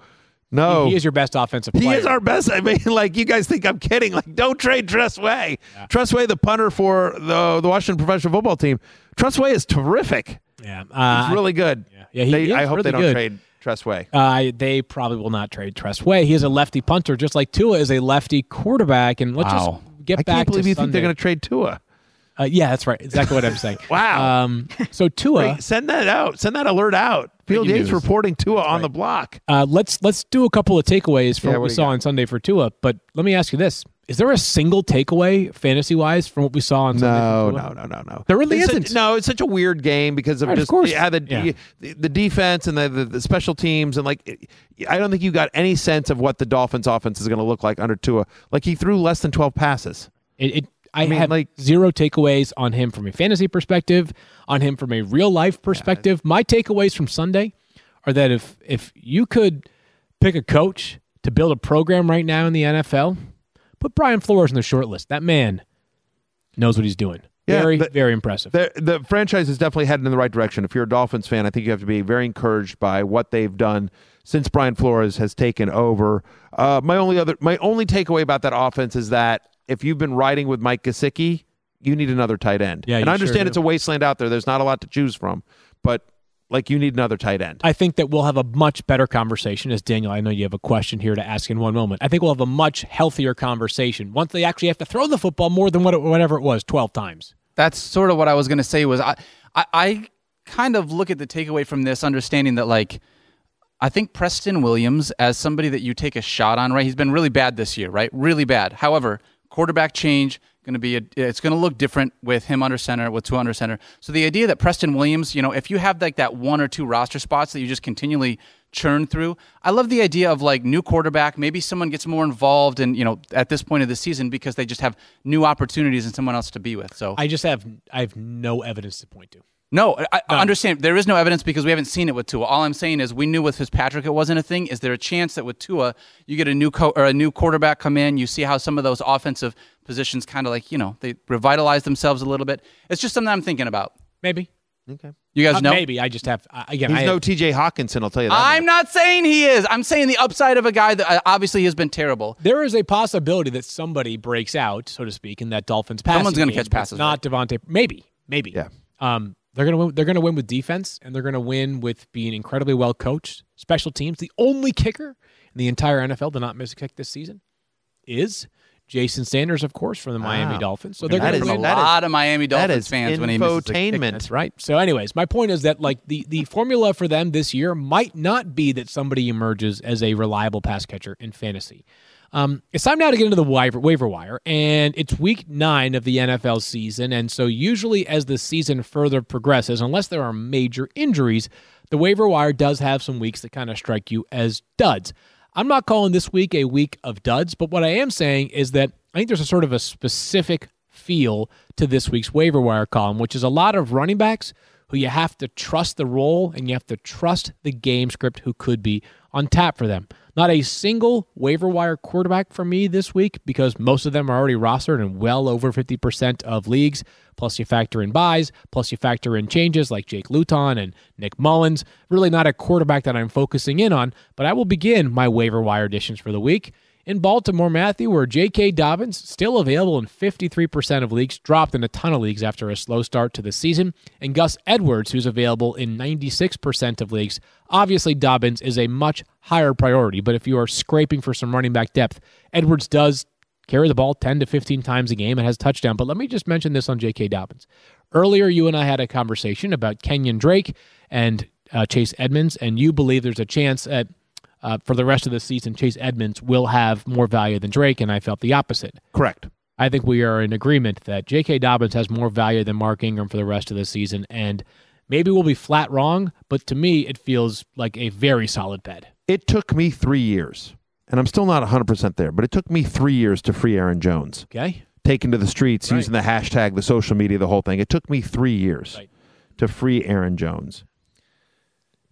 No. He is your best offensive player. He is our best. I mean, like, you guys think I'm kidding. Like, don't trade Tress Way. Yeah. Tress Way, the punter for the Washington professional football team. Tress Way is terrific. Yeah. He's really good. Yeah, I hope really they don't good. trade Tress Way. They probably will not trade Tress Way. He is a lefty punter, just like Tua is a lefty quarterback. And let's just get back to I can't believe you Sunday. think they're going to trade Tua. Yeah, that's right. Exactly what I'm saying. Wow. So Tua. Wait, send that out. Send that alert out. Field Yates reporting Tua on the block. Let's do a couple of takeaways from what we saw on Sunday for Tua. But let me ask you this. Is there a single takeaway, fantasy-wise, from what we saw on Sunday? No. There really isn't. It's such a weird game because of the defense and the special teams. And, like, I don't think you got any sense of what the Dolphins' offense is going to look like under Tua. Like, he threw less than 12 passes. I have zero takeaways on him from a fantasy perspective, on him from a real-life perspective. My takeaways from Sunday are that if you could pick a coach to build a program right now in the NFL, put Brian Flores in the short list. That man knows what he's doing. Very impressive. The franchise is definitely heading in the right direction. If you're a Dolphins fan, I think you have to be very encouraged by what they've done since Brian Flores has taken over. My only takeaway about that offense is that if you've been riding with Mike Gesicki, you need another tight end. Yeah, and I understand it's a wasteland out there. There's not a lot to choose from, but you need another tight end. I think that we'll have a much better conversation. As Daniel, I know you have a question here to ask in one moment. I think we'll have a much healthier conversation once they actually have to throw the football more than whatever it was, 12 times. That's sort of what I was going to say. Was I kind of look at the takeaway from this, understanding that, like, I think Preston Williams, as somebody that you take a shot on, right? He's been really bad this year, right? Really bad. However, quarterback change it's going to look different with him under center, with Tua under center. So the idea that Preston Williams, if you have like that one or two roster spots that you just continually churn through, I love the idea of like new quarterback. Maybe someone gets more involved in, at this point of the season because they just have new opportunities and someone else to be with. So I have no evidence to point to. No, I understand. There is no evidence because we haven't seen it with Tua. All I'm saying is we knew with Fitzpatrick it wasn't a thing. Is there a chance that with Tua you get a new quarterback come in, you see how some of those offensive positions kind of like, they revitalize themselves a little bit? It's just something I'm thinking about. Maybe. Okay. You guys know? Maybe. I just have, again. He's no TJ Hawkinson, I'll tell you that. I'm not saying he is. I'm saying the upside of a guy that obviously has been terrible. There is a possibility that somebody breaks out, so to speak, in that Dolphins passing Someone's going to game. catch passes. Not Devontae. Maybe. Yeah. They're gonna win. They're gonna win with defense, and they're gonna win with being incredibly well coached. Special teams. The only kicker in the entire NFL to not miss a kick this season is Jason Sanders, of course, from the Miami Dolphins. So they're going to win. A lot of Miami Dolphins fans when he misses a kick. That's right. So, anyways, my point is that like the formula for them this year might not be that somebody emerges as a reliable pass catcher in fantasy. It's time now to get into the waiver wire, and it's week 9 of the NFL season, and so usually as the season further progresses, unless there are major injuries, the waiver wire does have some weeks that kind of strike you as duds. I'm not calling this week a week of duds, but what I am saying is that I think there's a sort of a specific feel to this week's waiver wire column, which is a lot of running backs who you have to trust the role and you have to trust the game script who could be on tap for them. Not a single waiver wire quarterback for me this week because most of them are already rostered in well over 50% of leagues. Plus you factor in buys, plus you factor in changes like Jake Luton and Nick Mullins. Really not a quarterback that I'm focusing in on, but I will begin my waiver wire additions for the week. In Baltimore, Matthew, where J.K. Dobbins, still available in 53% of leagues, dropped in a ton of leagues after a slow start to the season, and Gus Edwards, who's available in 96% of leagues. Obviously, Dobbins is a much higher priority, but if you are scraping for some running back depth, Edwards does carry the ball 10 to 15 times a game and has a touchdown. But let me just mention this on J.K. Dobbins. Earlier, you and I had a conversation about Kenyon Drake and Chase Edmonds, and you believe there's a chance that for the rest of the season, Chase Edmonds will have more value than Drake, and I felt the opposite. Correct. I think we are in agreement that J.K. Dobbins has more value than Mark Ingram for the rest of the season, and maybe we'll be flat wrong, but to me, it feels like a very solid bet. It took me 3 years, and I'm still not 100% there, but it took me 3 years to free Aaron Jones. Okay. Taken to the streets, using the hashtag, the social media, the whole thing. It took me 3 years to free Aaron Jones.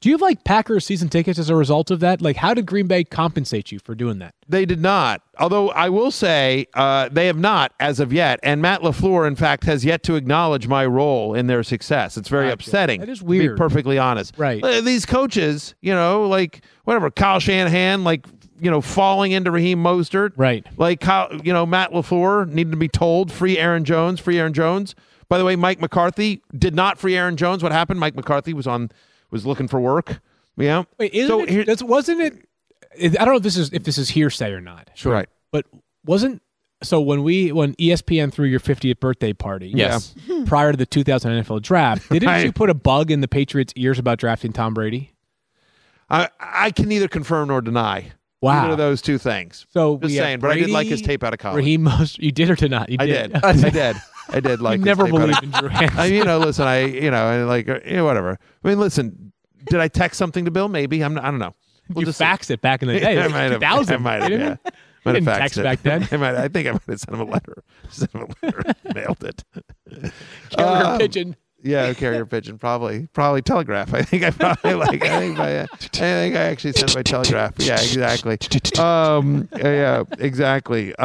Do you have like Packers season tickets as a result of that? Like, how did Green Bay compensate you for doing that? They did not. Although I will say they have not as of yet. And Matt LaFleur, in fact, has yet to acknowledge my role in their success. It's very upsetting. That is weird. To be perfectly honest. Right. These coaches, like whatever, Kyle Shanahan, falling into Raheem Mostert. Right. Like, Matt LaFleur needed to be told, free Aaron Jones. By the way, Mike McCarthy did not free Aaron Jones. What happened? Mike McCarthy was looking for work. Yeah. Wait, wasn't it? I don't know if this is hearsay or not. Sure. Right. But when ESPN threw your 50th birthday party, yes, prior to the 2000 NFL draft, didn't you put a bug in the Patriots' ears about drafting Tom Brady? I can neither confirm nor deny. Wow. Either of those two things. So just saying, but I did like his tape out of college. You did or did not? You did. I did. I did like. You never believed in Drew Hansen. Listen, whatever. I mean, listen. Did I text something to Bill? Maybe. I don't know. You faxed it back in the day. I might have. 2000. I might have. Yeah. You didn't text back then. I think I might have sent him a letter. Nailed it. Carrier pigeon. Yeah, carrier pigeon, probably telegraph. I think I actually sent my telegraph. Yeah, exactly. Yeah, exactly.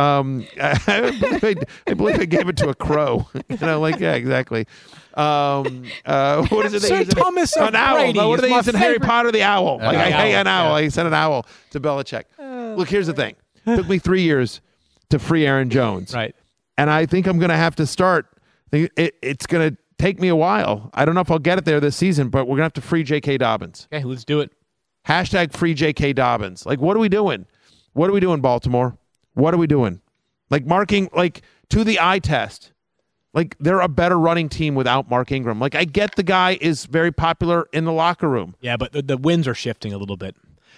I believe I gave it to a crow. Yeah, exactly. What is it? Sir Thomas an owl. Brady What do they use in Harry favorite. Potter? The owl. An owl. Yeah. I sent an owl to Belichick. Look, here's the thing. It took me 3 years to free Aaron Jones. Right. And I think I'm going to have to start. It's going to take me a while. I don't know if I'll get it there this season, but we're going to have to free J.K. Dobbins. Okay, let's do it. # free J.K. Dobbins. What are we doing? What are we doing, Baltimore? What are we doing? Marking, to the eye test. They're a better running team without Mark Ingram. I get the guy is very popular in the locker room. Yeah, but the winds are shifting a little bit.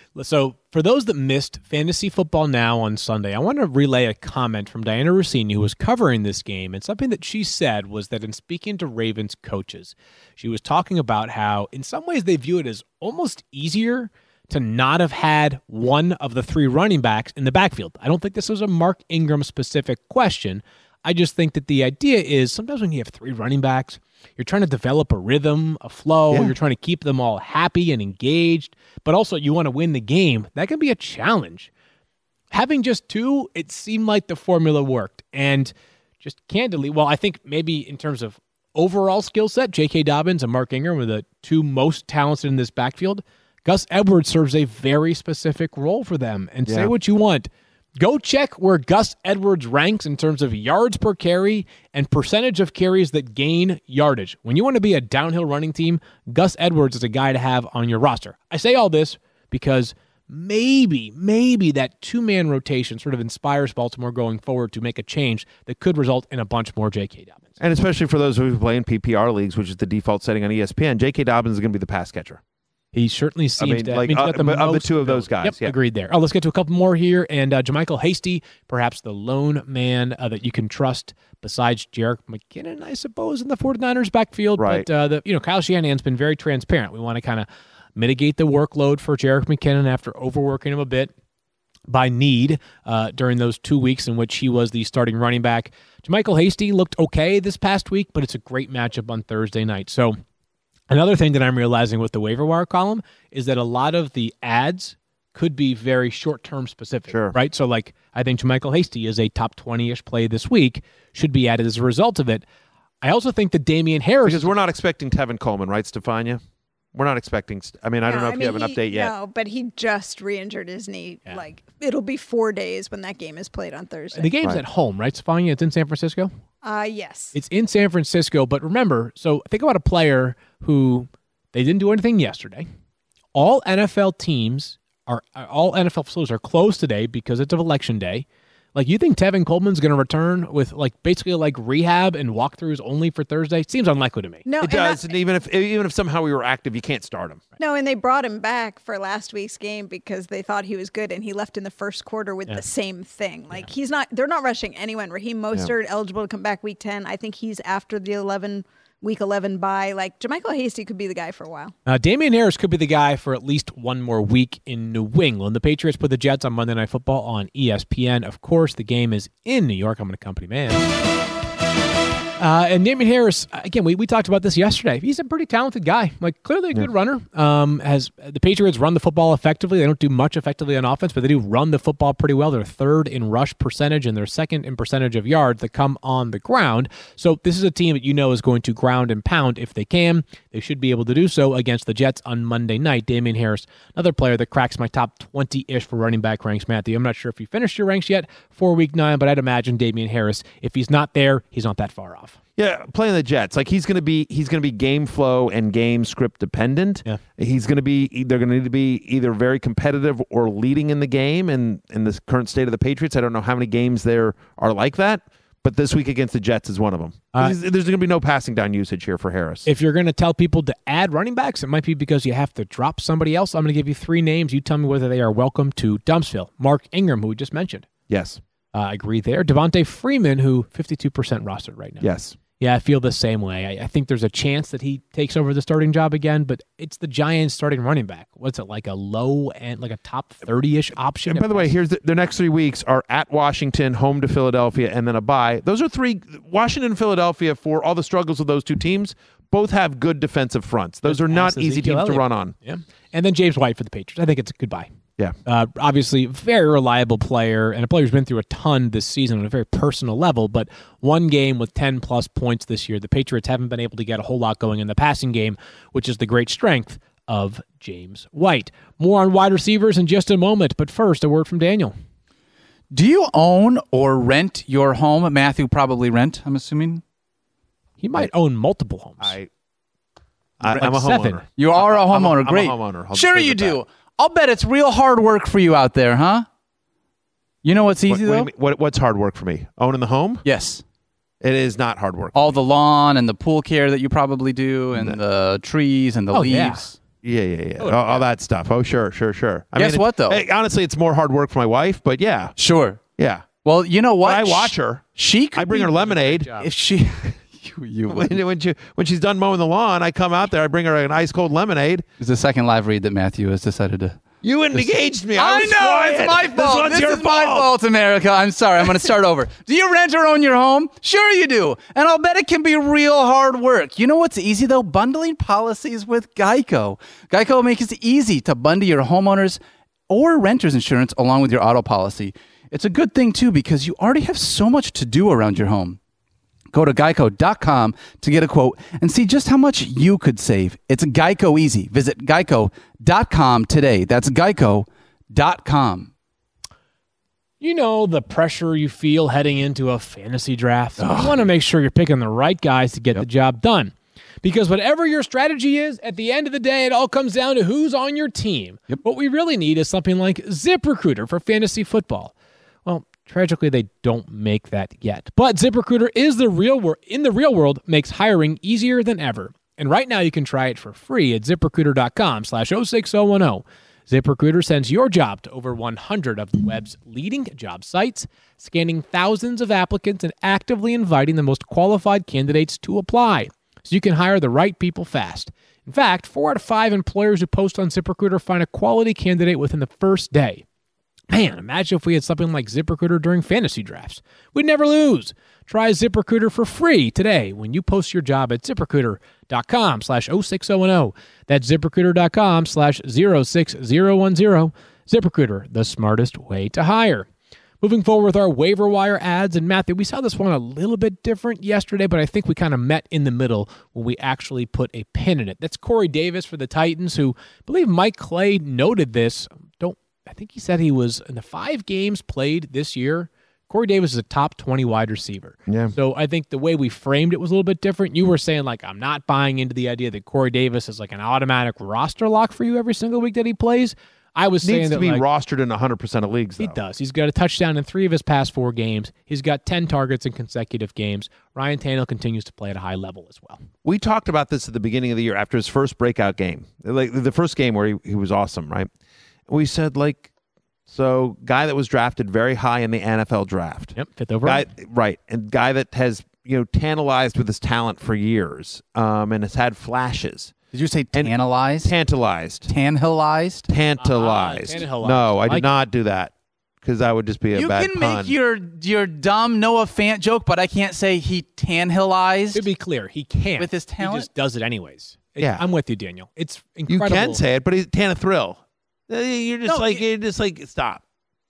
So for those that missed Fantasy Football Now on Sunday, I want to relay a comment from Diana Rossini, who was covering this game, and something that she said was that in speaking to Ravens coaches, she was talking about how in some ways they view it as almost easier to not have had one of the 3 running backs in the backfield. I don't think this was a Mark Ingram specific question. I just think that the idea is sometimes when you have 3 running backs, you're trying to develop a rhythm, a flow. Yeah. You're trying to keep them all happy and engaged, but also you want to win the game. That can be a challenge. Having just 2, it seemed like the formula worked. And just candidly, I think maybe in terms of overall skill set, J.K. Dobbins and Mark Ingram were the 2 most talented in this backfield. Gus Edwards serves a very specific role for them. And say what you want. Go check where Gus Edwards ranks in terms of yards per carry and percentage of carries that gain yardage. When you want to be a downhill running team, Gus Edwards is a guy to have on your roster. I say all this because maybe that 2-man rotation sort of inspires Baltimore going forward to make a change that could result in a bunch more J.K. Dobbins. And especially for those who play in PPR leagues, which is the default setting on ESPN, J.K. Dobbins is going to be the pass catcher. He certainly seems to. Of the 2 of those guys. Yep, yeah. Agreed there. Let's get to a couple more here. And JaMycal Hasty, perhaps the lone man that you can trust besides Jerick McKinnon, I suppose, in the 49ers backfield. Right. But Kyle Shanahan's been very transparent. We want to kind of mitigate the workload for Jerick McKinnon after overworking him a bit by need during those 2 weeks in which he was the starting running back. JaMycal Hasty looked okay this past week, but it's a great matchup on Thursday night. So another thing that I'm realizing with the waiver wire column is that a lot of the ads could be very short-term specific, right? So, I think JaMycal Hasty is a top 20-ish play this week, should be added as a result of it. I also think that Damian Harris... Because we're not expecting Tevin Coleman, right, Stefania? We're not expecting... I don't know if you have an update yet. No, but he just re-injured his knee. Yeah. It'll be 4 days when that game is played on Thursday. The game's at home, right, Stefania? It's in San Francisco? Yes. It's in San Francisco, but remember, so think about a player who they didn't do anything yesterday. All NFL facilities are closed today because it's Election Day. You think Tevin Coleman's going to return with basically rehab and walkthroughs only for Thursday? Seems unlikely to me. No, it does. And even if somehow we were active, you can't start him. No, and they brought him back for last week's game because they thought he was good, and he left in the first quarter with the same thing. He's not. They're not rushing anyone. Raheem Mostert eligible to come back week 10. I think he's after the week 11 bye. JaMycal Hasty could be the guy for a while. Damian Harris could be the guy for at least one more week in New England. The Patriots put the Jets on Monday Night Football on ESPN. Of course, the game is in New York. I'm an accompany man. And Damien Harris, again, we talked about this yesterday. He's a pretty talented guy, like clearly a good runner. As the Patriots run the football effectively, they don't do much effectively on offense, but they do run the football pretty well. They're third in rush percentage and they're second in percentage of yards that come on the ground. So this is a team that is going to ground and pound if they can. They should be able to do so against the Jets on Monday night. Damien Harris, another player that cracks my top 20-ish for running back ranks, Matthew. I'm not sure if you finished your ranks yet for Week 9, but I'd imagine Damien Harris, if he's not there, he's not that far off. Yeah, playing the Jets, like he's going to be game flow and game script dependent. Yeah. They're going to need to be either very competitive or leading in the game. And in the current state of the Patriots, I don't know how many games there are like that, but this week against the Jets is one of them. There's going to be no passing down usage here for Harris. If you're going to tell people to add running backs, it might be because you have to drop somebody else. I'm going to give you 3 names. You tell me whether they are welcome to Dumpsville. Mark Ingram, who we just mentioned. Yes. I agree there. Devontae Freeman, who 52% rostered right now. Yes. Yeah, I feel the same way. I think there's a chance that he takes over the starting job again, but it's the Giants starting running back. What's it, like a low end, like a top 30-ish option? And by the way, here's their next 3 weeks are at Washington, home to Philadelphia, and then a bye. Those are 3, Washington and Philadelphia, for all the struggles of those 2 teams, both have good defensive fronts. Those are not easy teams to run on. Yeah. And then James White for the Patriots. I think it's a good buy. Yeah. Obviously, very reliable player, and a player who's been through a ton this season on a very personal level, but one game with 10-plus points this year. The Patriots haven't been able to get a whole lot going in the passing game, which is the great strength of James White. More on wide receivers in just a moment, but first, a word from Daniel. Do you own or rent your home? Matthew probably rent, I'm assuming. He might own multiple homes. I'm a homeowner. You are a homeowner. I'm Great. a homeowner. Sure you do. I'll bet it's real hard work for you out there, huh? You know what's easy, though? What's hard work for me? Owning the home? Yes. It is not hard work. All the lawn and the pool care that you probably do and the trees and the leaves. Yeah. All that stuff. Oh, sure. Guess what, though? Honestly, it's more hard work for my wife, but yeah. Sure. Yeah. Well, you know what? I watch her. I bring her lemonade. If she... When she's done mowing the lawn, I come out there. I bring her an ice cold lemonade. It's the second live read that Matthew has decided to. You engaged me. I know quiet. It's my fault. This is my fault, America. I'm sorry. I'm going to start over. Do you rent or own your home? Sure you do, and I'll bet it can be real hard work. You know what's easy though? Bundling policies with Geico. Geico makes it easy to bundle your homeowners or renters insurance along with your auto policy. It's a good thing too because you already have so much to do around your home. Go to geico.com to get a quote and see just how much you could save. It's Geico easy. Visit geico.com today. That's geico.com. You know the pressure you feel heading into a fantasy draft. You want to make sure you're picking the right guys to get the job done. Because whatever your strategy is, at the end of the day, it all comes down to who's on your team. Yep. What we really need is something like ZipRecruiter for fantasy football. Well, tragically, they don't make that yet. But ZipRecruiter is in the real world, makes hiring easier than ever. And right now, you can try it for free at ZipRecruiter.com/06010. ZipRecruiter sends your job to over 100 of the web's leading job sites, scanning thousands of applicants and actively inviting the most qualified candidates to apply, so you can hire the right people fast. In fact, 4 out of 5 employers who post on ZipRecruiter find a quality candidate within the first day. Man, imagine if we had something like ZipRecruiter during fantasy drafts. We'd never lose. Try ZipRecruiter for free today when you post your job at ZipRecruiter.com/06010. That's ZipRecruiter.com/06010. ZipRecruiter, the smartest way to hire. Moving forward with our waiver wire ads, and Matthew, we saw this one a little bit different yesterday, but I think we kind of met in the middle when we actually put a pin in it. That's Corey Davis for the Titans, who I believe Mike Clay noted this. I think he said he was in the 5 games played this year. Corey Davis is a top 20 wide receiver. Yeah. So I think the way we framed it was a little bit different. You were saying, like, I'm not buying into the idea that Corey Davis is like an automatic roster lock for you every single week that he plays. I was saying needs that to be rostered in 100% of leagues, though. He does. He's got a touchdown in 3 of his past 4 games. He's got 10 targets in consecutive games. Ryan Tannehill continues to play at a high level as well. We talked about this at the beginning of the year after his first breakout game, like the first game where he was awesome, right? We said, like, so guy that was drafted very high in the NFL draft. Yep, 5th overall. Right, and guy that has tantalized with his talent for years, and has had flashes. Did you say tantalized? Tantalized. Tantalized? Tantalized. Tantalized. No, I did not do that. because that would just be a bad pun. You can make your dumb Noah Fant joke, but I can't say he Tannehillized. To be clear, he can't. With his talent? He just does it anyways. Yeah. I'm with you, Daniel. It's incredible. You can say it, but he's Thrill. You're just stop.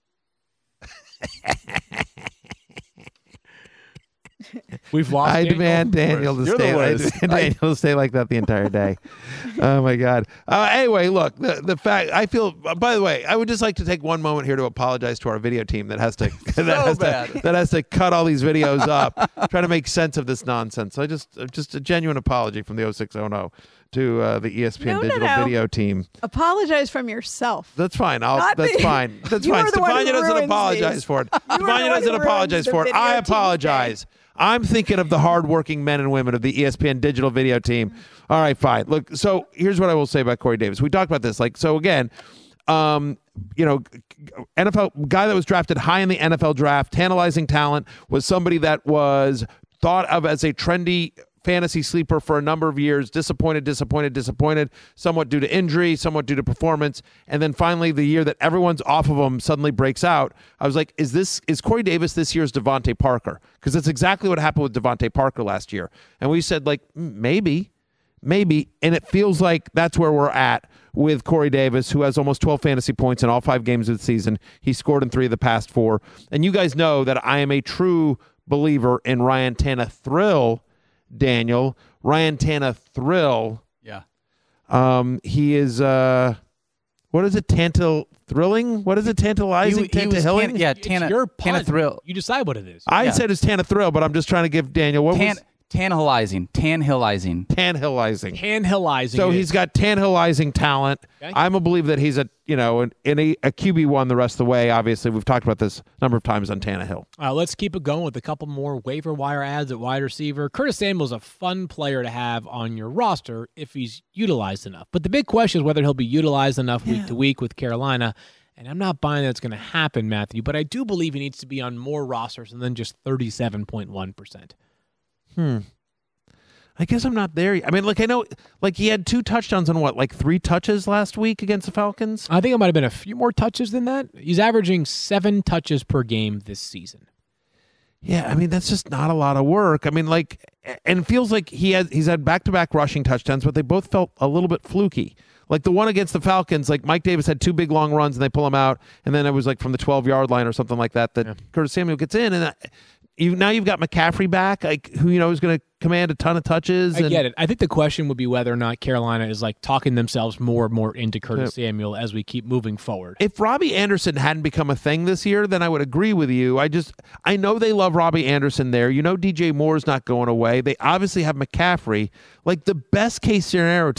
We've lost. I demand Daniel to stay. Daniel to stay like that the entire day. Oh my God. Anyway, look, the fact I feel. By the way, I would just like to take one moment here to apologize to our video team that has to that has to cut all these videos up, try to make sense of this nonsense. So just a genuine apology from the 0600 to the ESPN Digital Video team. Apologize from yourself. That's fine. That's fine. Stefania doesn't apologize for it. Stefania doesn't apologize for it. I apologize. I'm thinking of the hardworking men and women of the ESPN Digital Video team. All right, fine. Look, so here's what I will say about Corey Davis. We talked about this. So again, NFL guy that was drafted high in the NFL draft, tantalizing talent, was somebody that was thought of as a trendy fantasy sleeper for a number of years, disappointed, somewhat due to injury, somewhat due to performance. And then finally, the year that everyone's off of him suddenly breaks out. I was like, is Corey Davis this year's Devontae Parker? Because that's exactly what happened with Devontae Parker last year. And we said, like, maybe. And it feels like that's where we're at with Corey Davis, who has almost 12 fantasy points in all 5 games of the season. He scored in 3 of the past 4. And you guys know that I am a true believer in Ryan Tannehill, Daniel. Ryan Tannehill. Yeah. He is, what is it? Thrilling? What is it? Tantalizing? Tantahilling? Tannehill. You decide what it is. I said it's Tannehill, but I'm just trying to give Daniel, Tannehillizing. So he's got Tannehillizing talent. Okay. I'm a believe that he's a QB1 the rest of the way. Obviously, we've talked about this a number of times on Tannehill. Let's keep it going with a couple more waiver wire ads at wide receiver. Curtis Samuel's a fun player to have on your roster if he's utilized enough. But the big question is whether he'll be utilized enough week to week with Carolina. And I'm not buying that's going to happen, Matthew, but I do believe he needs to be on more rosters than just 37.1%. I guess I'm not there. I mean, I know, he had 2 touchdowns on 3 touches last week against the Falcons? I think it might have been a few more touches than that. He's averaging 7 touches per game this season. Yeah, I mean, that's just not a lot of work. I mean, and it feels like he's had back-to-back rushing touchdowns, but they both felt a little bit fluky. Like the one against the Falcons, Mike Davis had 2 big long runs and they pull him out, and then it was from the 12-yard line or something like that Curtis Samuel gets in, and now you've got McCaffrey back, who is going to command a ton of touches. I get it. I think the question would be whether or not Carolina is talking themselves more and more into Curtis Samuel as we keep moving forward. If Robbie Anderson hadn't become a thing this year, then I would agree with you. I know they love Robbie Anderson there. DJ Moore's not going away. They obviously have McCaffrey. The best case scenario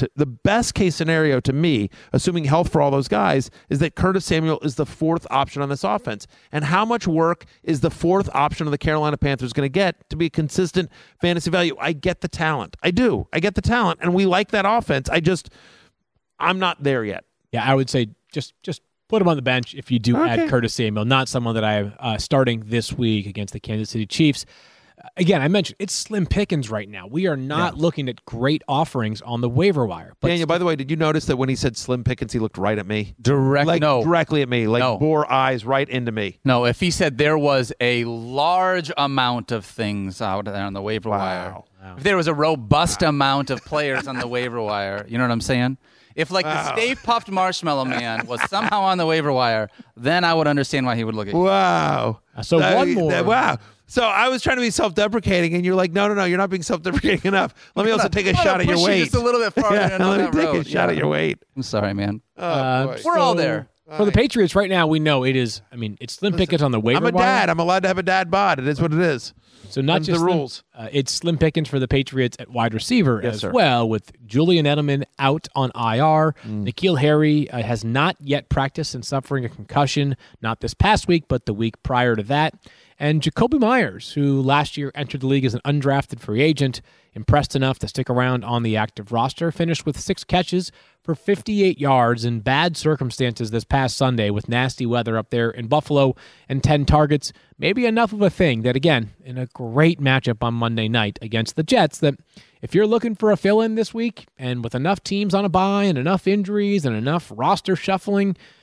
to me, assuming health for all those guys, is that Curtis Samuel is the 4th option on this offense. And how much work is the 4th option of the Carolina Panthers going to get to be a consistent fantasy value? I get the talent. I do. I get the talent, and we like that offense. I'm not there yet. Yeah, I would say just put him on the bench if you do add Curtis Samuel, not someone that I'm starting this week against the Kansas City Chiefs. Again, I mentioned it's slim pickings right now. We are not looking at great offerings on the waiver wire. But Daniel, by the way, did you notice that when he said slim pickings, he looked right at me? Directly at me, bore eyes right into me. No, if he said there was a large amount of things out there on the waiver wire, if there was a robust amount of players on the waiver wire, you know what I'm saying? If the Stay Puft Marshmallow Man was somehow on the waiver wire, then I would understand why he would look at you. Wow. So one more. Wow. So I was trying to be self-deprecating, and you're like, no, you're not being self-deprecating enough. Let me also take a shot at your weight. Just a little bit farther let me take a shot at your weight. I'm sorry, man. We're all there. For the Patriots right now, we know it is. I mean, it's slim pickings on the waiver wire. I'm a dad. I'm allowed to have a dad bod. It is what it is. So not just the rules. It's slim pickings for the Patriots at wide receiver well, with Julian Edelman out on IR. N'Keal Harry has not yet practiced and suffering a concussion, not this past week, but the week prior to that. And Jacoby Myers, who last year entered the league as an undrafted free agent, impressed enough to stick around on the active roster, finished with 6 catches for 58 yards in bad circumstances this past Sunday with nasty weather up there in Buffalo, and 10 targets. Maybe enough of a thing that, again, in a great matchup on Monday night against the Jets, that if you're looking for a fill-in this week, and with enough teams on a bye and enough injuries and enough roster shuffling,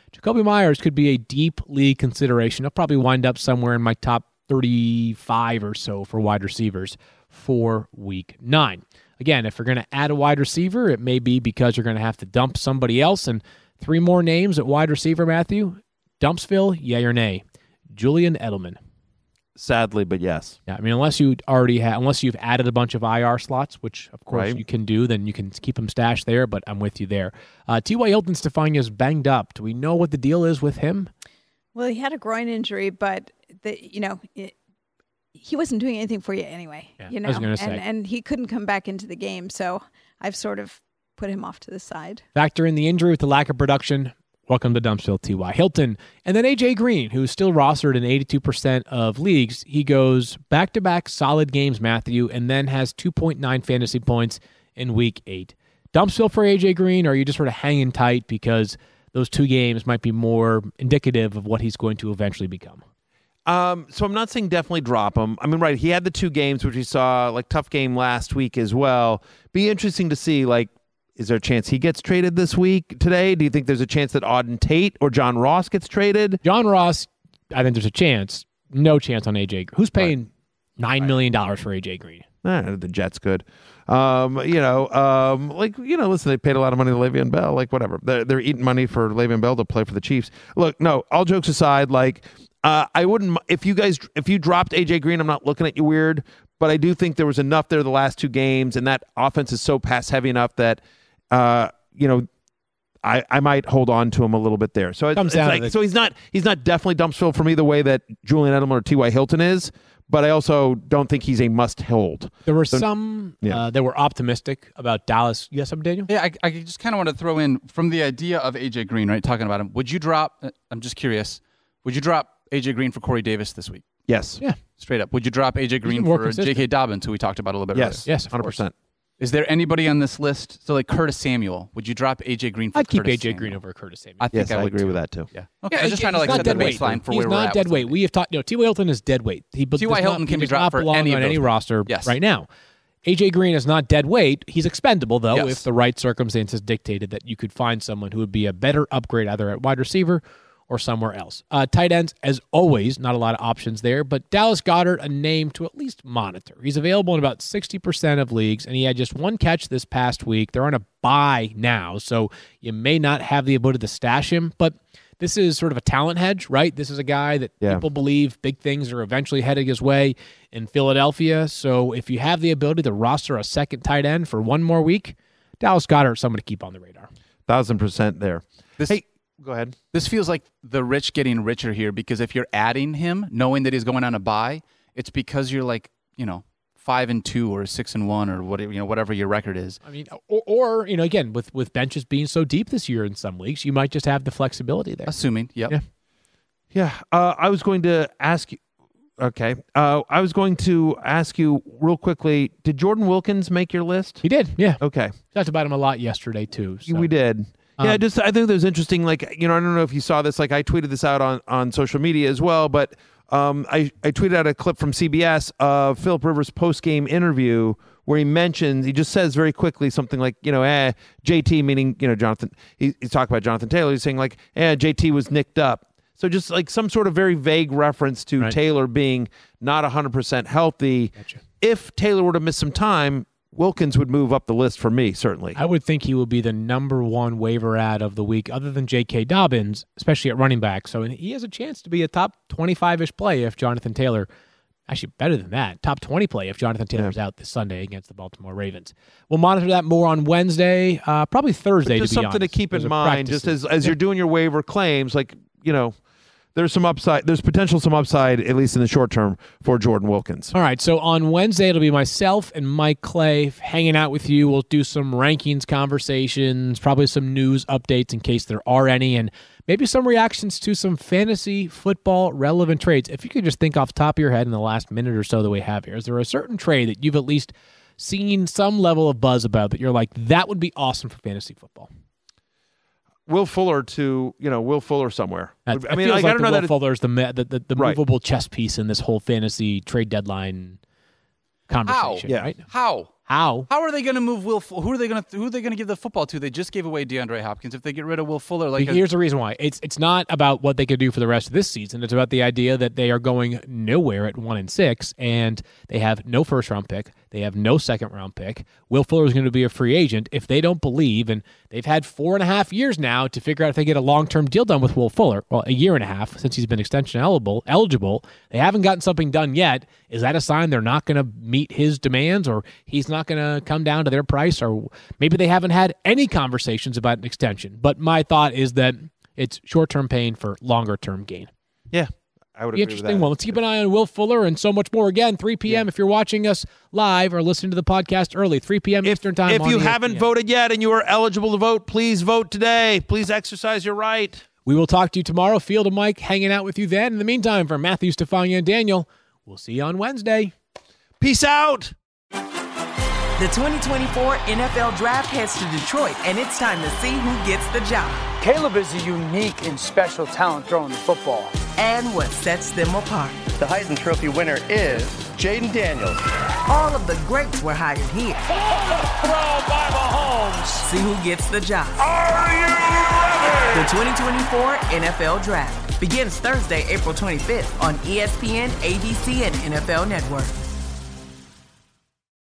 Jakobi Meyers could be a deep league consideration. He'll probably wind up somewhere in my top 35 or so for wide receivers for Week 9. Again, if you're going to add a wide receiver, it may be because you're going to have to dump somebody else. And 3 more names at wide receiver, Matthew. Dumpsville, yay or nay? Julian Edelman. Sadly, but yes. Yeah, I mean, unless you've added a bunch of IR slots, which of course you can do, then you can keep them stashed there. But I'm with you there. T.Y. Hilton Stefania's banged up. Do we know what the deal is with him? Well, he had a groin injury, but he wasn't doing anything for you anyway. Yeah, I was going to say, and he couldn't come back into the game, so I've sort of put him off to the side. Factor in the injury with the lack of production. Welcome to Dumpsville, T.Y. Hilton. And then A.J. Green, who's still rostered in 82% of leagues. He goes back-to-back solid games, Matthew, and then has 2.9 fantasy points in Week 8. Dumpsville for A.J. Green, or are you just sort of hanging tight because those 2 games might be more indicative of what he's going to eventually become? So I'm not saying definitely drop him. I mean, right, he had the 2 games, which we saw, like, tough game last week as well. Be interesting to see, like, is there a chance he gets traded this week today? Do you think there's a chance that Auden Tate or John Ross gets traded? John Ross, I think there's a chance. No chance on A.J. Green. Who's paying $9 million for A.J. Green? The Jets could. Listen, they paid a lot of money to Le'Veon Bell. Like, whatever. They're eating money for Le'Veon Bell to play for the Chiefs. Look, no, all jokes aside, like, I wouldn't, if you dropped A.J. Green, I'm not looking at you weird, but I do think there was enough there the last 2 games, and that offense is so pass heavy enough that, I might hold on to him a little bit there. So so he's not definitely Dumpsville for me the way that Julian Edelman or T.Y. Hilton is, but I also don't think he's a must hold. There were some that were optimistic about Dallas. You got something, Daniel? Yeah, I just kind of want to throw in from the idea of A.J. Green, right? Talking about him, would you drop? I'm just curious. Would you drop A.J. Green for Corey Davis this week? Yes. Yeah. Straight up. Would you drop A.J. Green for J.K. Dobbins, who we talked about a little bit earlier? Yes, 100%. Is there anybody on this list? So, like Curtis Samuel, would you drop A.J. Green for I'd keep Curtis A.J. Samuel? Green over Curtis Samuel. I think I would agree with that, too. Yeah. Okay. I was just trying to set the baseline for where we're at. He's not dead weight. We have talked, T.Y. Hilton is dead weight. T.Y. Hilton can be dropped for any of those roster right now. A.J. Green is not dead weight. He's expendable, though, Yes. if the right circumstances dictated that you could find someone who would be a better upgrade either at wide receiver or somewhere else. Tight ends, as always, not a lot of options there, but Dallas Goedert, a name to at least monitor. He's available in about 60% of leagues, and he had just 1 catch this past week. They're on a bye now, so you may not have the ability to stash him, but this is sort of a talent hedge, right? This is a guy that people believe big things are eventually heading his way in Philadelphia, so if you have the ability to roster a second tight end for 1 more week, Dallas Goedert is someone to keep on the radar. 1,000% there. Go ahead. This feels like the rich getting richer here because if you're adding him, knowing that he's going on a bye, it's because you're like, 5-2 or 6-1 or whatever your record is. I mean, or again, with benches being so deep this year in some leagues, you might just have the flexibility there. Assuming, yeah. I was going to ask you. Okay. I was going to ask you real quickly. Did Jordan Wilkins make your list? He did. Yeah. Okay. Talked about him a lot yesterday too. So. We did. Yeah, I think it was interesting. Like, I don't know if you saw this. Like, I tweeted this out on social media as well. But I tweeted out a clip from CBS of Philip Rivers' post-game interview where he just says very quickly something like, JT, meaning, Jonathan. He's talking about Jonathan Taylor. He's saying like, JT was nicked up. So just like some sort of very vague reference to Taylor being not 100% healthy. Gotcha. If Taylor were to miss some time, Wilkins would move up the list for me, certainly. I would think he would be the number 1 waiver ad of the week, other than J.K. Dobbins, especially at running back. So he has a chance to be a top 25-ish play if Jonathan Taylor, actually better than that, top 20 play if Jonathan Taylor's out this Sunday against the Baltimore Ravens. We'll monitor that more on Wednesday, probably Thursday, just to be honest. Something to keep in mind, just as you're doing your waiver claims, like, there's some upside. There's potential some upside, at least in the short term, for Jordan Wilkins. All right, so on Wednesday, it'll be myself and Mike Clay hanging out with you. We'll do some rankings conversations, probably some news updates in case there are any, and maybe some reactions to some fantasy football relevant trades. If you could just think off the top of your head in the last minute or so that we have here, is there a certain trade that you've at least seen some level of buzz about that you're like, that would be awesome for fantasy football? Will Fuller somewhere. I don't know that Will Fuller's the movable chess piece in this whole fantasy trade deadline conversation. How? Right? How How? How are they going to move Will? Who are they going to give the football to? They just gave away DeAndre Hopkins. If they get rid of Will Fuller, here's the reason why. It's not about what they could do for the rest of this season. It's about the idea that they are going nowhere at 1-6, and they have no first-round pick. They have no second-round pick. Will Fuller is going to be a free agent. If they don't believe, and they've had 4.5 years now to figure out if they get a long-term deal done with Will Fuller, well, 1.5 years since he's been extension eligible, they haven't gotten something done yet. Is that a sign they're not going to meet his demands, or he's not going to come down to their price, or maybe they haven't had any conversations about an extension? But my thought is that it's short-term pain for longer-term gain. Yeah. I would agree with that. Interesting one. Let's keep an eye on Will Fuller and so much more. Again, 3 p.m. if you're watching us live or listening to the podcast early, 3 p.m. Eastern Time. If you haven't voted yet and you are eligible to vote, please vote today. Please exercise your right. We will talk to you tomorrow. Field and Mike hanging out with you then. In the meantime, for Matthew, Stefania, and Daniel, we'll see you on Wednesday. Peace out. The 2024 NFL Draft heads to Detroit, and it's time to see who gets the job. Caleb is a unique and special talent throwing the football. And what sets them apart. The Heisman Trophy winner is Jaden Daniels. All of the greats were hired here. Throw by Mahomes. See who gets the job. Are you ready? The 2024 NFL Draft begins Thursday, April 25th on ESPN, ABC, and NFL Network.